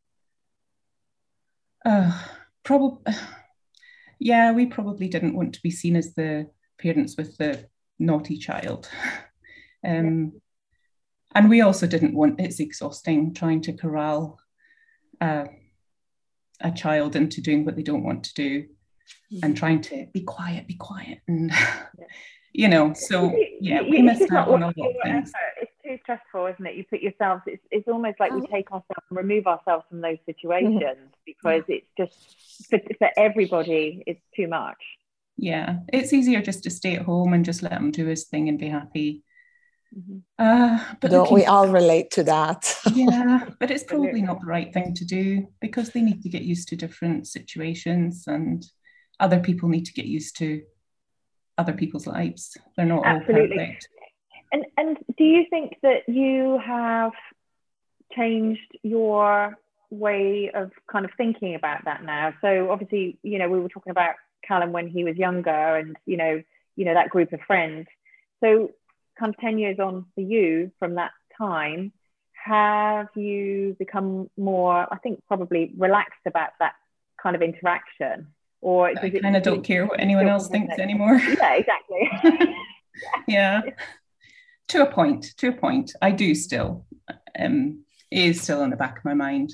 uh, probably, yeah, we probably didn't want to be seen as the parents with the naughty child. Um, yeah. And we also didn't want, it's exhausting trying to corral uh, a child into doing what they don't want to do, mm-hmm. and trying to be quiet, be quiet. And, yeah. you know, so yeah, we missed out on a lot of things. Effort. It's too stressful, isn't it? You put yourself, it's, it's almost like we take ourselves and remove ourselves from those situations, mm-hmm. because it's just, for, for everybody, it's too much. Yeah, it's easier just to stay at home and just let him do his thing and be happy. Mm-hmm. Uh, but don't we all relate to that? Yeah, but it's probably not the right thing to do, because they need to get used to different situations, and other people need to get used to other people's lives. They're not Absolutely. all perfect. And and do you think that you have changed your way of kind of thinking about that now? So obviously, you know, we were talking about Callum when he was younger, and you know, you know that group of friends. So kind of ten years on for you from that time, have you become more, I think, probably relaxed about that kind of interaction? Or does I it kind of don't care what anyone else thinks anymore. Yeah, exactly. Yeah, to a point, to a point. I do still, um, it is still in the back of my mind.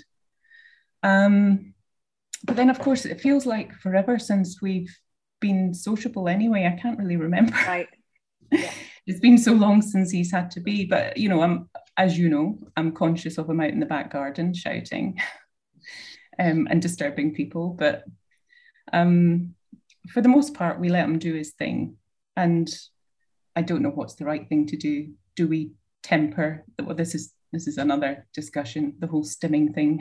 Um, but then, of course, it feels like forever since we've been sociable anyway. I can't really remember. Right. Yeah. It's been so long since he's had to be, but you know, I'm, as you know, I'm conscious of him out in the back garden shouting um, and disturbing people. But um, for the most part, we let him do his thing. And I don't know what's the right thing to do. Do we temper? Well, this is this is another discussion, the whole stimming thing.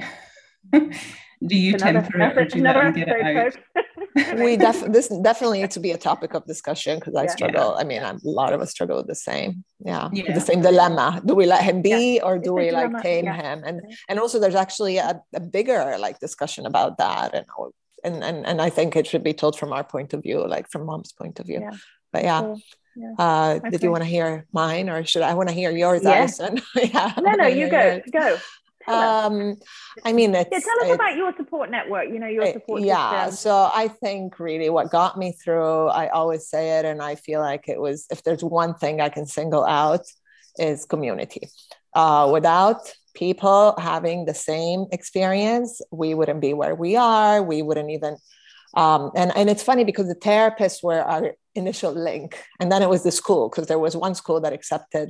Do you another, temper it, or do you let them get it out? we def- this definitely needs to be a topic of discussion, because I yeah, struggle. Yeah. I mean, I'm, a lot of us struggle with the same, yeah, yeah. the same dilemma. Do we let him be, yeah. or do it's we like tame yeah. him? And and also, there's actually a, a bigger like discussion about that, and and and and I think it should be told from our point of view, like from mom's point of view. Yeah. But yeah. Cool. Yeah. Uh, okay. Did you want to hear mine, or should I want to hear yours, yeah. Alison? yeah, no, no, you go, yours. go. Um, I mean, it's, yeah, tell us it's, about your support network, you know, your support it, yeah, system. So I think really what got me through, I always say it, and I feel like it was, if there's one thing I can single out, is community. Uh, without people having the same experience, we wouldn't be where we are. We wouldn't even, um, and, and it's funny because the therapists were our initial link. And then it was the school, because there was one school that accepted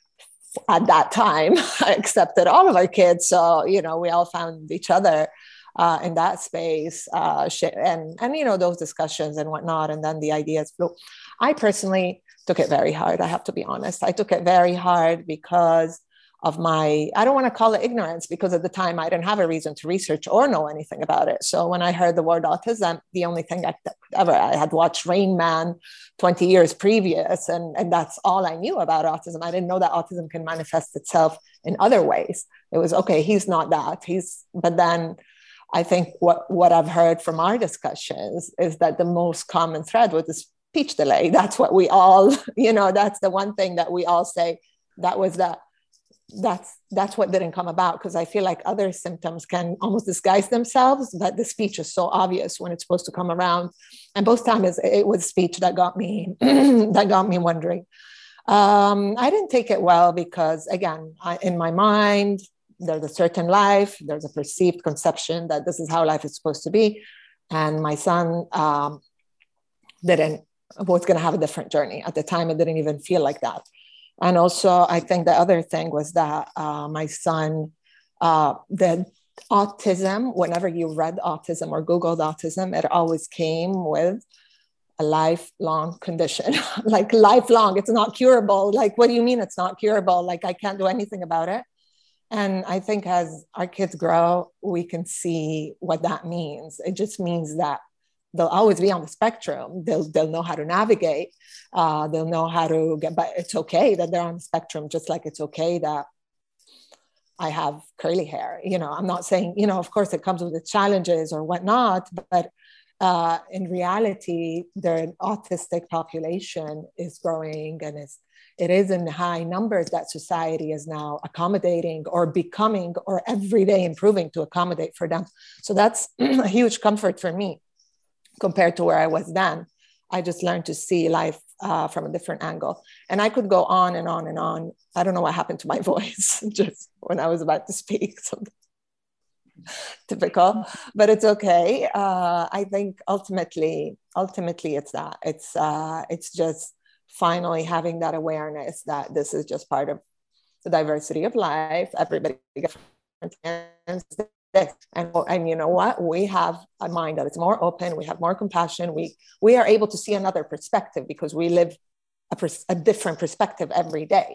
at that time, I accepted all of our kids. So, you know, we all found each other uh, in that space uh, and, and, you know, those discussions and whatnot. And then the ideas flew. I personally took it very hard. I have to be honest. I took it very hard because of my, I don't want to call it ignorance, because at the time I didn't have a reason to research or know anything about it. So when I heard the word autism, the only thing I could ever, I had watched Rain Man twenty years previous, and, and that's all I knew about autism. I didn't know that autism can manifest itself in other ways. It was, okay, he's not that, he's, but then I think what, what I've heard from our discussions is that the most common thread was the speech delay. That's what we all, you know, that's the one thing that we all say, that was the, that's that's what didn't come about, because I feel like other symptoms can almost disguise themselves, but the speech is so obvious when it's supposed to come around. And both times it was speech that got me that got me wondering. Um, I didn't take it well because, again, I, in my mind, there's a certain life, there's a perceived conception that this is how life is supposed to be, and my son um, didn't was going to have a different journey. At the time, it didn't even feel like that. And also, I think the other thing was that uh, my son, uh, the autism, whenever you read autism or Googled autism, it always came with a lifelong condition, like lifelong, it's not curable. Like, what do you mean it's not curable? Like, I can't do anything about it. And I think as our kids grow, we can see what that means. It just means that they'll always be on the spectrum. They'll, they'll know how to navigate. Uh, they'll know how to get, but it's okay that they're on the spectrum, just like it's okay that I have curly hair. You know, I'm not saying, you know, of course it comes with the challenges or whatnot, but uh, in reality, the autistic population is growing, and it's, it is in high numbers that society is now accommodating or becoming or every day improving to accommodate for them. So that's a huge comfort for me. Compared to where I was then, I just learned to see life uh, from a different angle. And I could go on and on and on. I don't know what happened to my voice just when I was about to speak. Something typical, but it's okay. Uh, I think ultimately, ultimately it's that. It's uh, it's just finally having that awareness that this is just part of the diversity of life. Everybody gets different. And, and you know what, we have a mind that is more open, we have more compassion, we we are able to see another perspective because we live a, pers- a different perspective every day.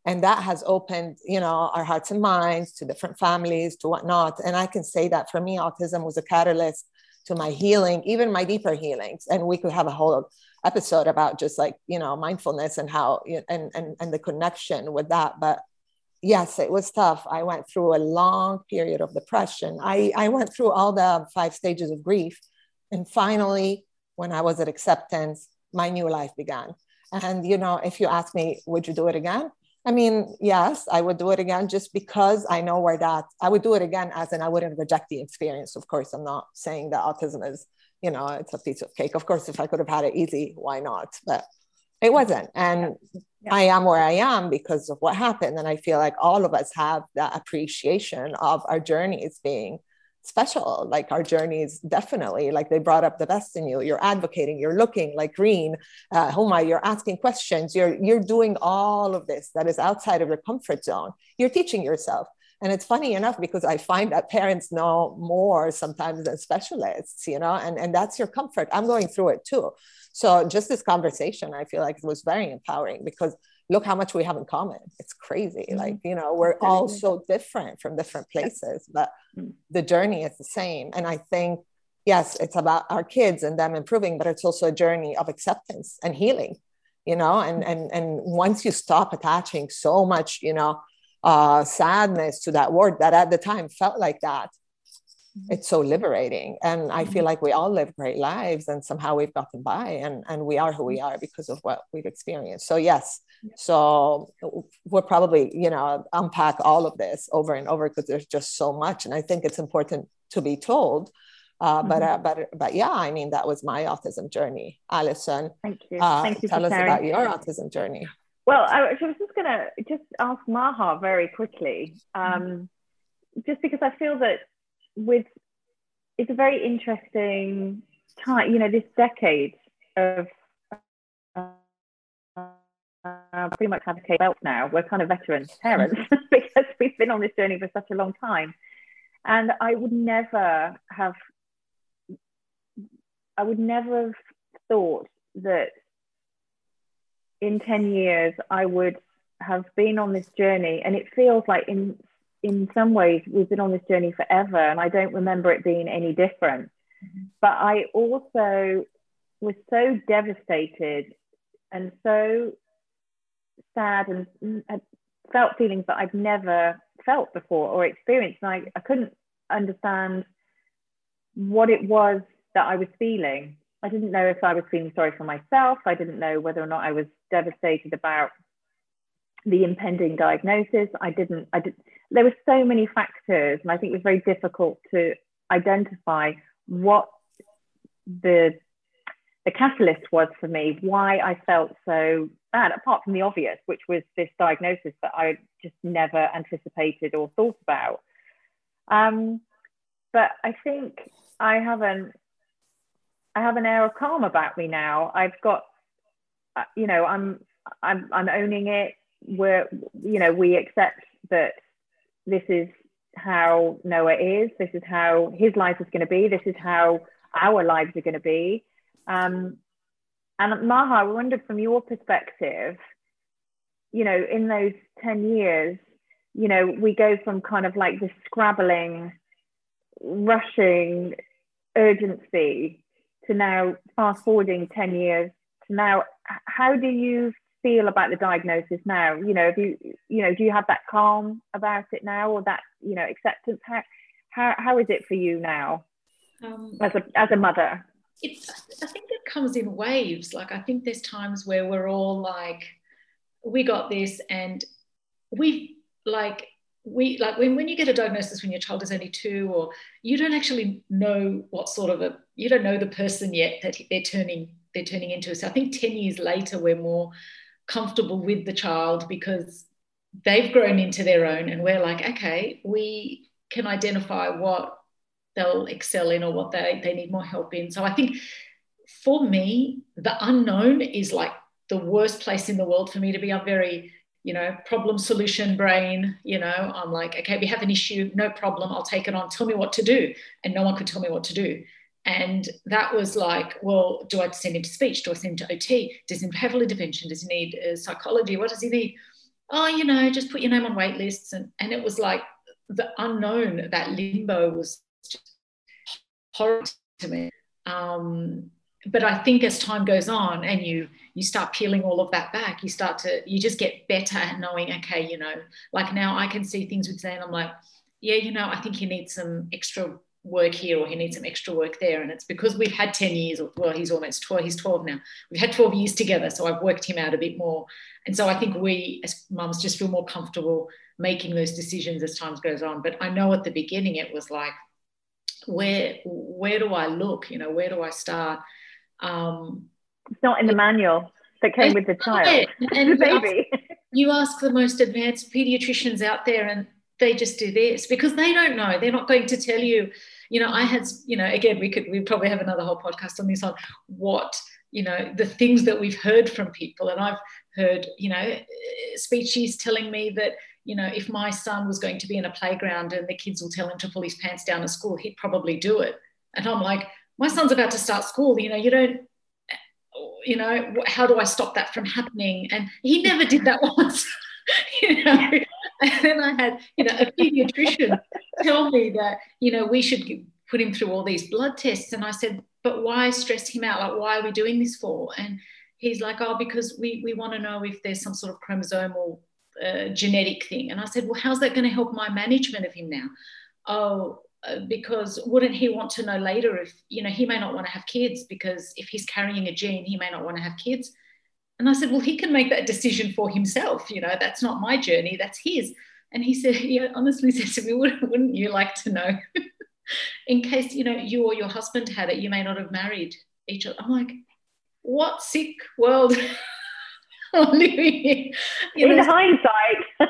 And that has opened, you know, our hearts and minds to different families, to whatnot. And I can say that for me, autism was a catalyst to my healing, even my deeper healings. And we could have a whole episode about just like, you know, mindfulness and how, and, and, and the connection with that. But yes, it was tough. I went through a long period of depression. I, I went through all the five stages of grief. And finally, when I was at acceptance, my new life began. And, you know, if you ask me, would you do it again? I mean, yes, I would do it again just because I know where that, I would do it again as in I wouldn't reject the experience. Of course, I'm not saying that autism is, you know, it's a piece of cake. Of course, if I could have had it easy, why not? But it wasn't. And yeah. Yeah. I am where I am because of what happened. And I feel like all of us have that appreciation of our journeys being special. Like our journeys, definitely, like they brought up the best in you. You're advocating, you're looking like Green, uh, Huma, you're asking questions, you're, you're doing all of this that is outside of your comfort zone. You're teaching yourself. And it's funny enough because I find that parents know more sometimes than specialists, you know, and, and that's your comfort. I'm going through it too. So just this conversation, I feel like it was very empowering because look how much we have in common. It's crazy. Mm-hmm. Like, you know, we're all so different from different places, but the journey is the same. And I think, yes, it's about our kids and them improving, but it's also a journey of acceptance and healing, you know, and, and, and once you stop attaching so much, you know, uh, sadness to that word that at the time felt like that, it's so liberating. And I feel like we all live great lives and somehow we've gotten by and, and we are who we are because of what we've experienced. So yes, so we'll probably, you know, unpack all of this over and over because there's just so much. And I think it's important to be told. Uh, mm-hmm. But, uh, but, but yeah, I mean, that was my autism journey. Alison, thank you. Uh, Thank you tell us sharing. about your autism journey. Well, I was just going to just ask Maha very quickly, um, just because I feel that with, it's a very interesting time, you know, this decade of uh, uh, pretty much have a K belt now. We're kind of veteran parents because we've been on this journey for such a long time. And I would never have, I would never have thought that in ten years, I would have been on this journey. And it feels like in in some ways, we've been on this journey forever. And I don't remember it being any different. Mm-hmm. But I also was so devastated and so sad and I felt feelings that I've never felt before or experienced. And I, I couldn't understand what it was that I was feeling. I didn't know if I was feeling sorry for myself. I didn't know whether or not I was devastated about the impending diagnosis. I didn't, I did, there were so many factors, and I think it was very difficult to identify what the, the catalyst was for me, why I felt so bad, apart from the obvious, which was this diagnosis that I just never anticipated or thought about. Um, but I think I have an, I have an air of calm about me now. I've got, you know, I'm, I'm, I'm owning it. We're, you know, we accept that this is how Noah is. This is how his life is going to be. This is how our lives are going to be. Um, and Maha, I wondered from your perspective, you know, in those ten years, you know, we go from kind of like this scrabbling, rushing urgency to now fast forwarding ten years to now. How do you feel about the diagnosis now? You know, if you, you know, do you have that calm about it now, or that, you know, acceptance? How, how, how is it for you now um, as a, as a mother? It's, I think it comes in waves. Like, I think there's times where we're all like, we got this, and we like, we like when, when you get a diagnosis when your child is only two, or you don't actually know what sort of a, you don't know the person yet that they're turning, they're turning into. So I think ten years later, we're more comfortable with the child because they've grown into their own, and we're like, okay, we can identify what they'll excel in or what they, they need more help in. So I think for me, the unknown is like the worst place in the world for me to be. I'm very, you know, problem solution brain, you know, I'm like, okay, we have an issue, no problem, I'll take it on, tell me what to do. And no one could tell me what to do. And that was like, well, do I send him to speech? Do I send him to O T? Does he need behavioral intervention? Does he need uh, psychology? What does he need? oh, you know, just put your name on wait lists. And, and it was like the unknown, that limbo was just horrible to me. Um, but I think as time goes on and you you start peeling all of that back, you start to, you just get better at knowing, okay, you know, like now I can see things with Zane. I'm like, yeah, you know, I think he needs some extra work here, or he needs some extra work there. And it's because we've had ten years, or well, he's almost twelve, he's twelve now. We've had twelve years together. So I've worked him out a bit more. And so I think we as mums just feel more comfortable making those decisions as time goes on. But I know at the beginning it was like, where, where do I look? You know, where do I start? Um, it's not in the manual that came with the child. And the baby. You ask the most advanced pediatricians out there and they just do this because they don't know. They're not going to tell you, you know, I had, you know, again, we could, we probably have another whole podcast on this, on what, you know, the things that we've heard from people. And I've heard, you know, speechies telling me that, you know, if my son was going to be in a playground and the kids will tell him to pull his pants down at school, he'd probably do it. And I'm like, my son's about to start school, you know, you don't, you know, how do I stop that from happening? And he never did that once, you know. And then I had, you know, a pediatrician tell me that, you know, we should put him through all these blood tests. And I said, but why stress him out? Like, why are we doing this for? And he's like, oh, because we, we want to know if there's some sort of chromosomal uh, genetic thing. And I said, well, how's that going to help my management of him now? Oh, uh, because wouldn't he want to know later if, you know, he may not want to have kids, because if he's carrying a gene, he may not want to have kids. And I said, well, he can make that decision for himself. You know, that's not my journey, that's his. And he said, he honestly said to me, wouldn't you like to know? In case, you know, you or your husband had it, you may not have married each other. I'm like, what sick world are we living in? You in know, hindsight.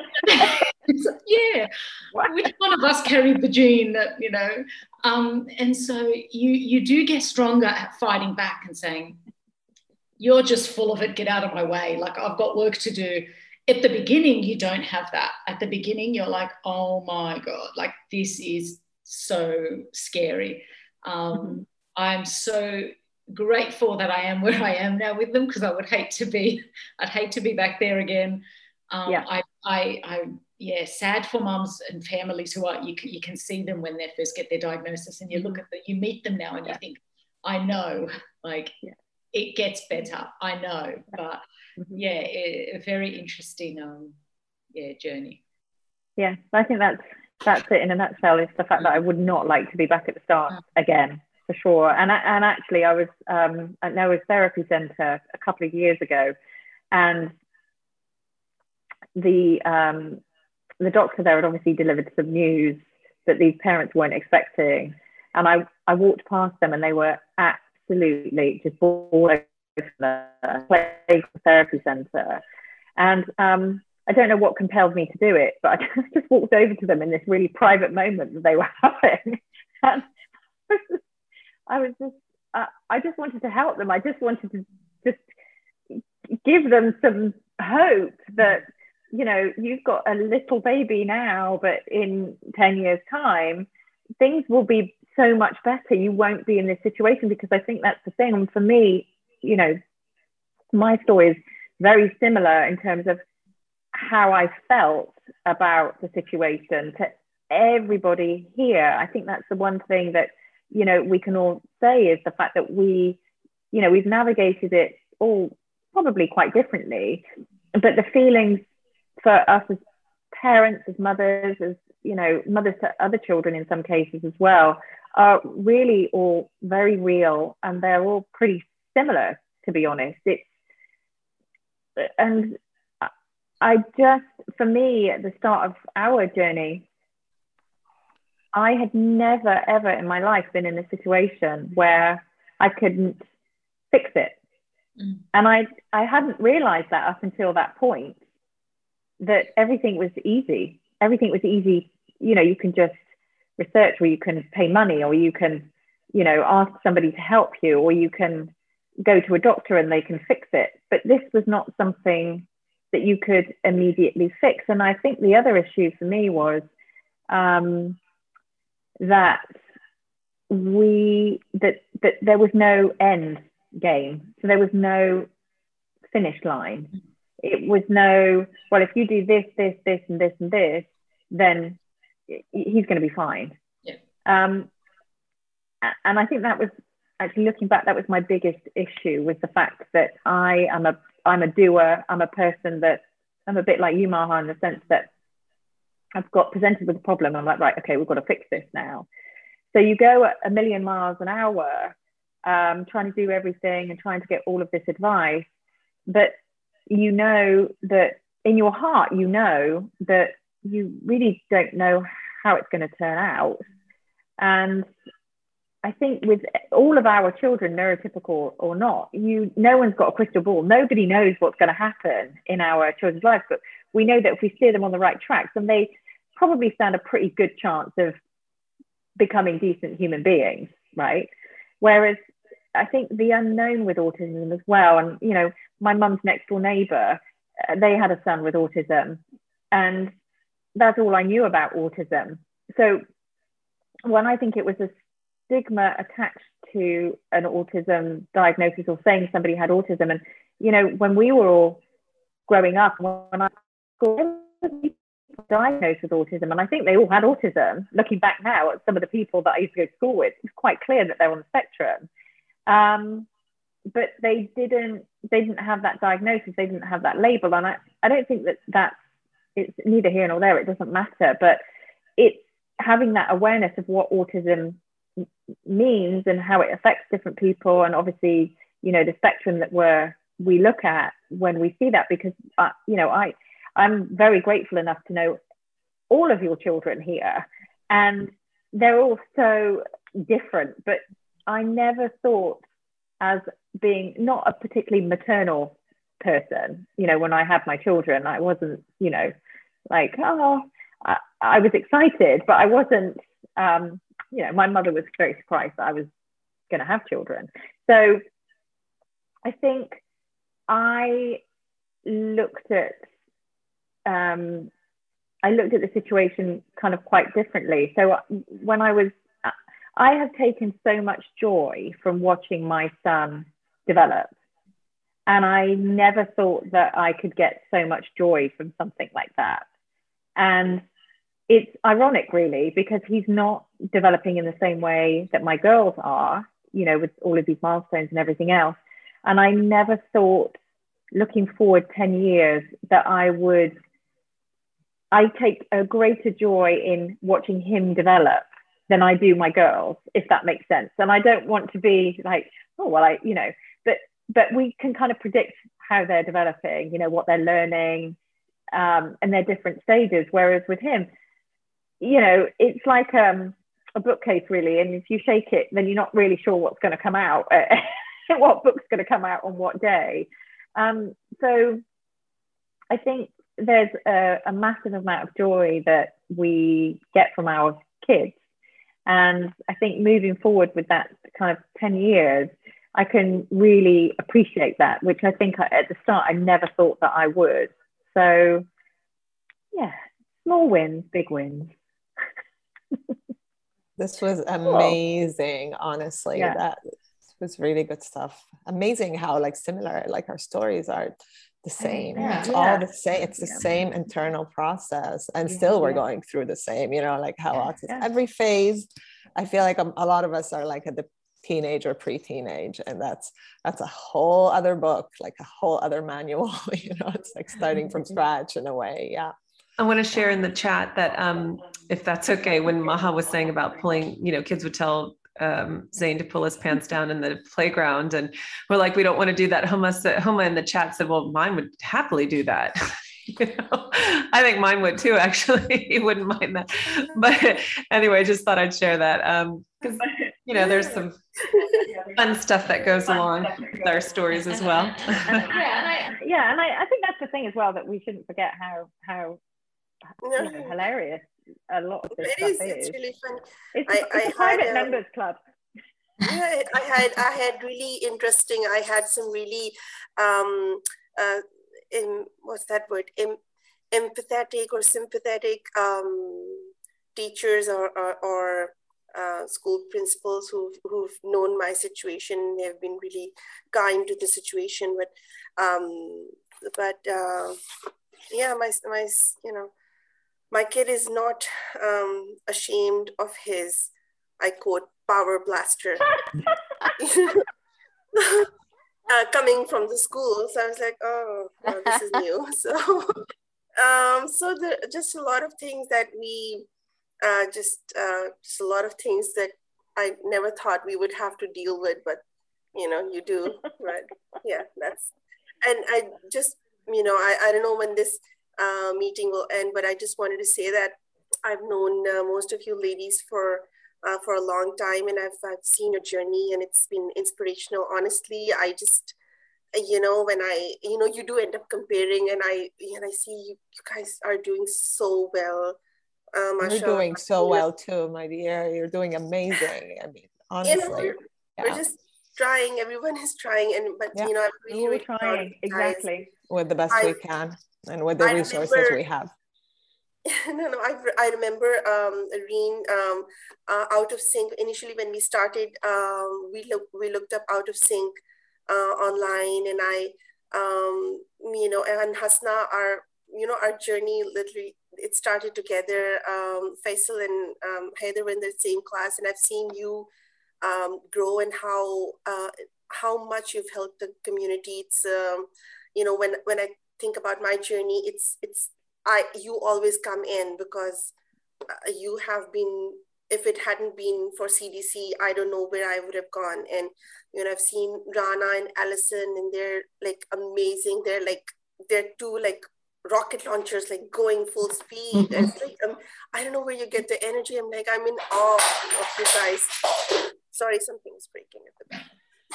Yeah. What? Which one of us carried the gene that, you know? Um, and so you you do get stronger at fighting back and saying, you're just full of it, get out of my way. Like, I've got work to do. At the beginning, you don't have that. At the beginning, you're like, oh my God, like this is so scary. Um, mm-hmm. I'm so grateful that I am where I am now with them, because I would hate to be, I'd hate to be back there again. Um, yeah. I, I, I, yeah, sad for mums and families who are, you can, you can see them when they first get their diagnosis, and you look at the, you meet them now and yeah. you think, I know, like, yeah. it gets better, I know, but mm-hmm. yeah, a, a very interesting, um, yeah, journey. Yeah, I think that's that's it in a nutshell. Is the fact that I would not like to be back at the start again, for sure. And I, and actually, I was um, at Noah's Therapy Centre a couple of years ago, and the um, the doctor there had obviously delivered some news that these parents weren't expecting, and I I walked past them and they were at absolutely just all over the therapy centre. And um, I don't know what compelled me to do it, but I just walked over to them in this really private moment that they were having. And I was just, uh, I just wanted to help them. I just wanted to just give them some hope that, you know, you've got a little baby now, but in ten years time, things will be so much better. You won't be in this situation, because I think that's the thing. And for me, you know, my story is very similar in terms of how I felt about the situation to everybody here. I think that's the one thing that, you know, we can all say is the fact that we, you know, we've navigated it all probably quite differently, but the feelings for us as parents, as mothers, as, you know, mothers to other children in some cases as well, are really all very real, and they're all pretty similar, to be honest. It's, and I just, for me, at the start of our journey, I had never, ever in my life been in a situation where I couldn't fix it. Mm. And I, I hadn't realized that up until that point, that everything was easy. Everything was easy. You know, you can just research, or you can pay money, or you can, you know, ask somebody to help you, or you can go to a doctor and they can fix it. But this was not something that you could immediately fix. And I think the other issue for me was um, that we, that, that there was no end game. So there was no finish line. it was no, well, if you do this, this, this, and this, and this, then he's going to be fine. Yeah. Um, and I think that was, actually looking back, that was my biggest issue, was the fact that I am a, I'm a doer. I'm a person that, I'm a bit like you, Maha, in the sense that I've got presented with a problem. I'm like, right, okay, we've got to fix this now. So you go at a million miles an hour, um, trying to do everything and trying to get all of this advice, but you know that in your heart, you know that you really don't know how it's going to turn out. And I think with all of our children, neurotypical or not, you, no one's got a crystal ball. Nobody knows what's going to happen in our children's lives, but we know that if we steer them on the right tracks, then they probably stand a pretty good chance of becoming decent human beings, right? Whereas I think the unknown with autism as well, and, you know, my mum's next door neighbor, uh, they had a son with autism, and that's all I knew about autism. So when I think it was a stigma attached to an autism diagnosis, or saying somebody had autism, and, you know, when we were all growing up, when I was diagnosed with autism, and I think they all had autism, looking back now at some of the people that I used to go to school with, it's quite clear that they're on the spectrum. Um, but they didn't, they didn't have that diagnosis, they didn't have that label. And I, I don't think that that's, it's neither here nor there, it doesn't matter, but it's having that awareness of what autism means and how it affects different people. And obviously, you know, the spectrum that we're, we look at when we see that, because, uh, you know, I, I'm very grateful enough to know all of your children here, and they're all so different, but I never thought, as being not a particularly maternal person, you know, when I had my children, I wasn't, you know, like, oh, I, I was excited, but I wasn't, um, you know, my mother was very surprised that I was going to have children. So I think I looked at, um, I looked at the situation kind of quite differently. So when I was, I have taken so much joy from watching my son develop. And I never thought that I could get so much joy from something like that. And it's ironic, really, because he's not developing in the same way that my girls are, you know, with all of these milestones and everything else. And I never thought, looking forward ten years, that I would, I take a greater joy in watching him develop than I do my girls, if that makes sense. And I don't want to be like, oh, well, I, you know, but, but we can kind of predict how they're developing, you know, what they're learning, um, and their different stages. Whereas with him, you know, it's like um, a bookcase, really. And if you shake it, then you're not really sure what's going to come out, what book's going to come out on what day. Um, so I think there's a, a massive amount of joy that we get from our kids. And I think moving forward with that kind of ten years, I can really appreciate that, which I think I, at the start, I never thought that I would. So yeah, small wins, big wins. This was amazing, cool. Honestly. Yeah. That was really good stuff. Amazing how like similar, like our stories are the same. Yeah. It's Yeah. all the same. It's the Yeah. same internal process, and Yeah. still we're Yeah. going through the same, you know, like how Yeah. autism, Yeah. every phase. I feel like a, a lot of us are like at the teenage or pre-teenage, and that's that's a whole other book, like a whole other manual. You know, it's like starting from scratch in a way. Yeah. I want to share in the chat that um, if that's okay, when Maha was saying about pulling, you know, kids would tell um, Zane to pull his pants down in the playground, and we're like, we don't want to do that. Homa, Homa in the chat said, well, mine would happily do that. You know, I think mine would too, actually. He wouldn't mind that. But anyway, I just thought I'd share that because, um, you know, there's some fun stuff that goes along with our stories as well. yeah, and I, yeah, and I, I think that's the thing as well, that we shouldn't forget how how you know, hilarious a lot of this it stuff is. is. It's really fun. It's, I, it's I a private had, members club. Yeah, I had I had really interesting. I had some really um uh in what's that word? Em, empathetic or sympathetic um teachers or or, or uh, school principals who've who've known my situation. They've been really kind to the situation, but um but uh, yeah, my my you know, my kid is not um, ashamed of his, I quote, power blaster. Uh, coming from the school, so I was like, oh, well, this is new. So, um, so the, just a lot of things that we, uh, just, uh, just a lot of things that I never thought we would have to deal with, but you know, you do, right? Yeah, that's, and I just, you know, I, I don't know when this uh, meeting will end, but I just wanted to say that I've known uh, most of you ladies for Uh, for a long time, and I've, I've seen your journey, and it's been inspirational. Honestly, I just, you know, when I, you know, you do end up comparing, and I, and I see you, you guys are doing so well. Um, You're doing so well too, my dear. You're doing amazing. I mean, honestly, you know, we're, yeah. we're just trying. Everyone is trying, and but yeah. you know, I'm really, we're really trying exactly with the best I, we can and with the I resources remember, we have. No, no, I, I remember um, Reen, um, uh, Out of Sync. Initially, when we started, um, we, look, we looked up Out of Sync uh, online, and I, um, you know, and Hasna, our, you know, our journey literally, it started together. Um, Faisal and um, Heather were in the same class, and I've seen you um, grow and how uh, how much you've helped the community. It's, um, you know, when when I think about my journey, it's it's. I, you always come in because uh, you have been, if it hadn't been for C D C, I don't know where I would have gone. And, you know, I've seen Rana and Allison, and they're like amazing. They're like, they're two like rocket launchers, like going full speed. And it's like, um, I don't know where you get the energy. I'm like, I'm in awe of you guys. Sorry, something is breaking at the back.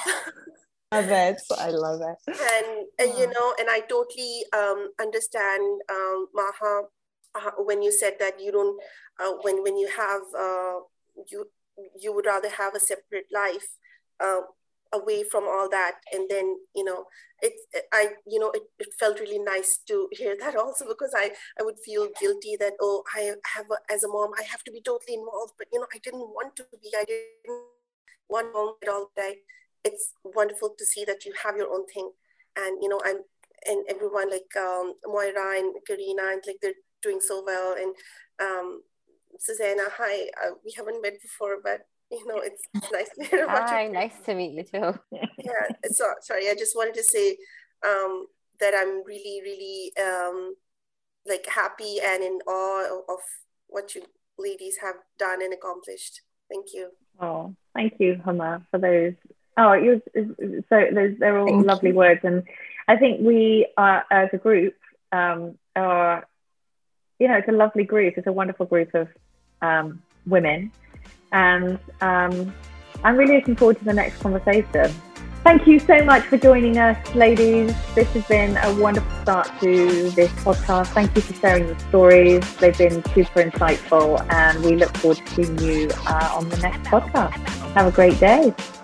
Love it. I love it. And, and you know, and I totally um, understand, um, Maha, uh, when you said that you don't, uh, when when you have, uh, you you would rather have a separate life uh, away from all that. And then, you know, it, I, you know, it, it felt really nice to hear that also, because I, I would feel guilty that, oh, I have, a, as a mom, I have to be totally involved, but, you know, I didn't want to be, I didn't want mom at all, but I, it's wonderful to see that you have your own thing. And, you know, I'm, and everyone like um, Moira and Karina, and like they're doing so well. And um, Susanna, hi, uh, we haven't met before, but, you know, it's nice to hear about Hi, you. Nice to meet you too. Yeah, so sorry, I just wanted to say um, that I'm really, really um, like happy and in awe of what you ladies have done and accomplished. Thank you. Oh, thank you, Huma, for those. Oh, it was, so those, they're all Thank lovely you. words. And I think we are, as a group, um, are, you know, it's a lovely group. It's a wonderful group of um, women. And um, I'm really looking forward to the next conversation. Thank you so much for joining us, ladies. This has been a wonderful start to this podcast. Thank you for sharing your stories. They've been super insightful, and we look forward to seeing you uh, on the next podcast. Have a great day.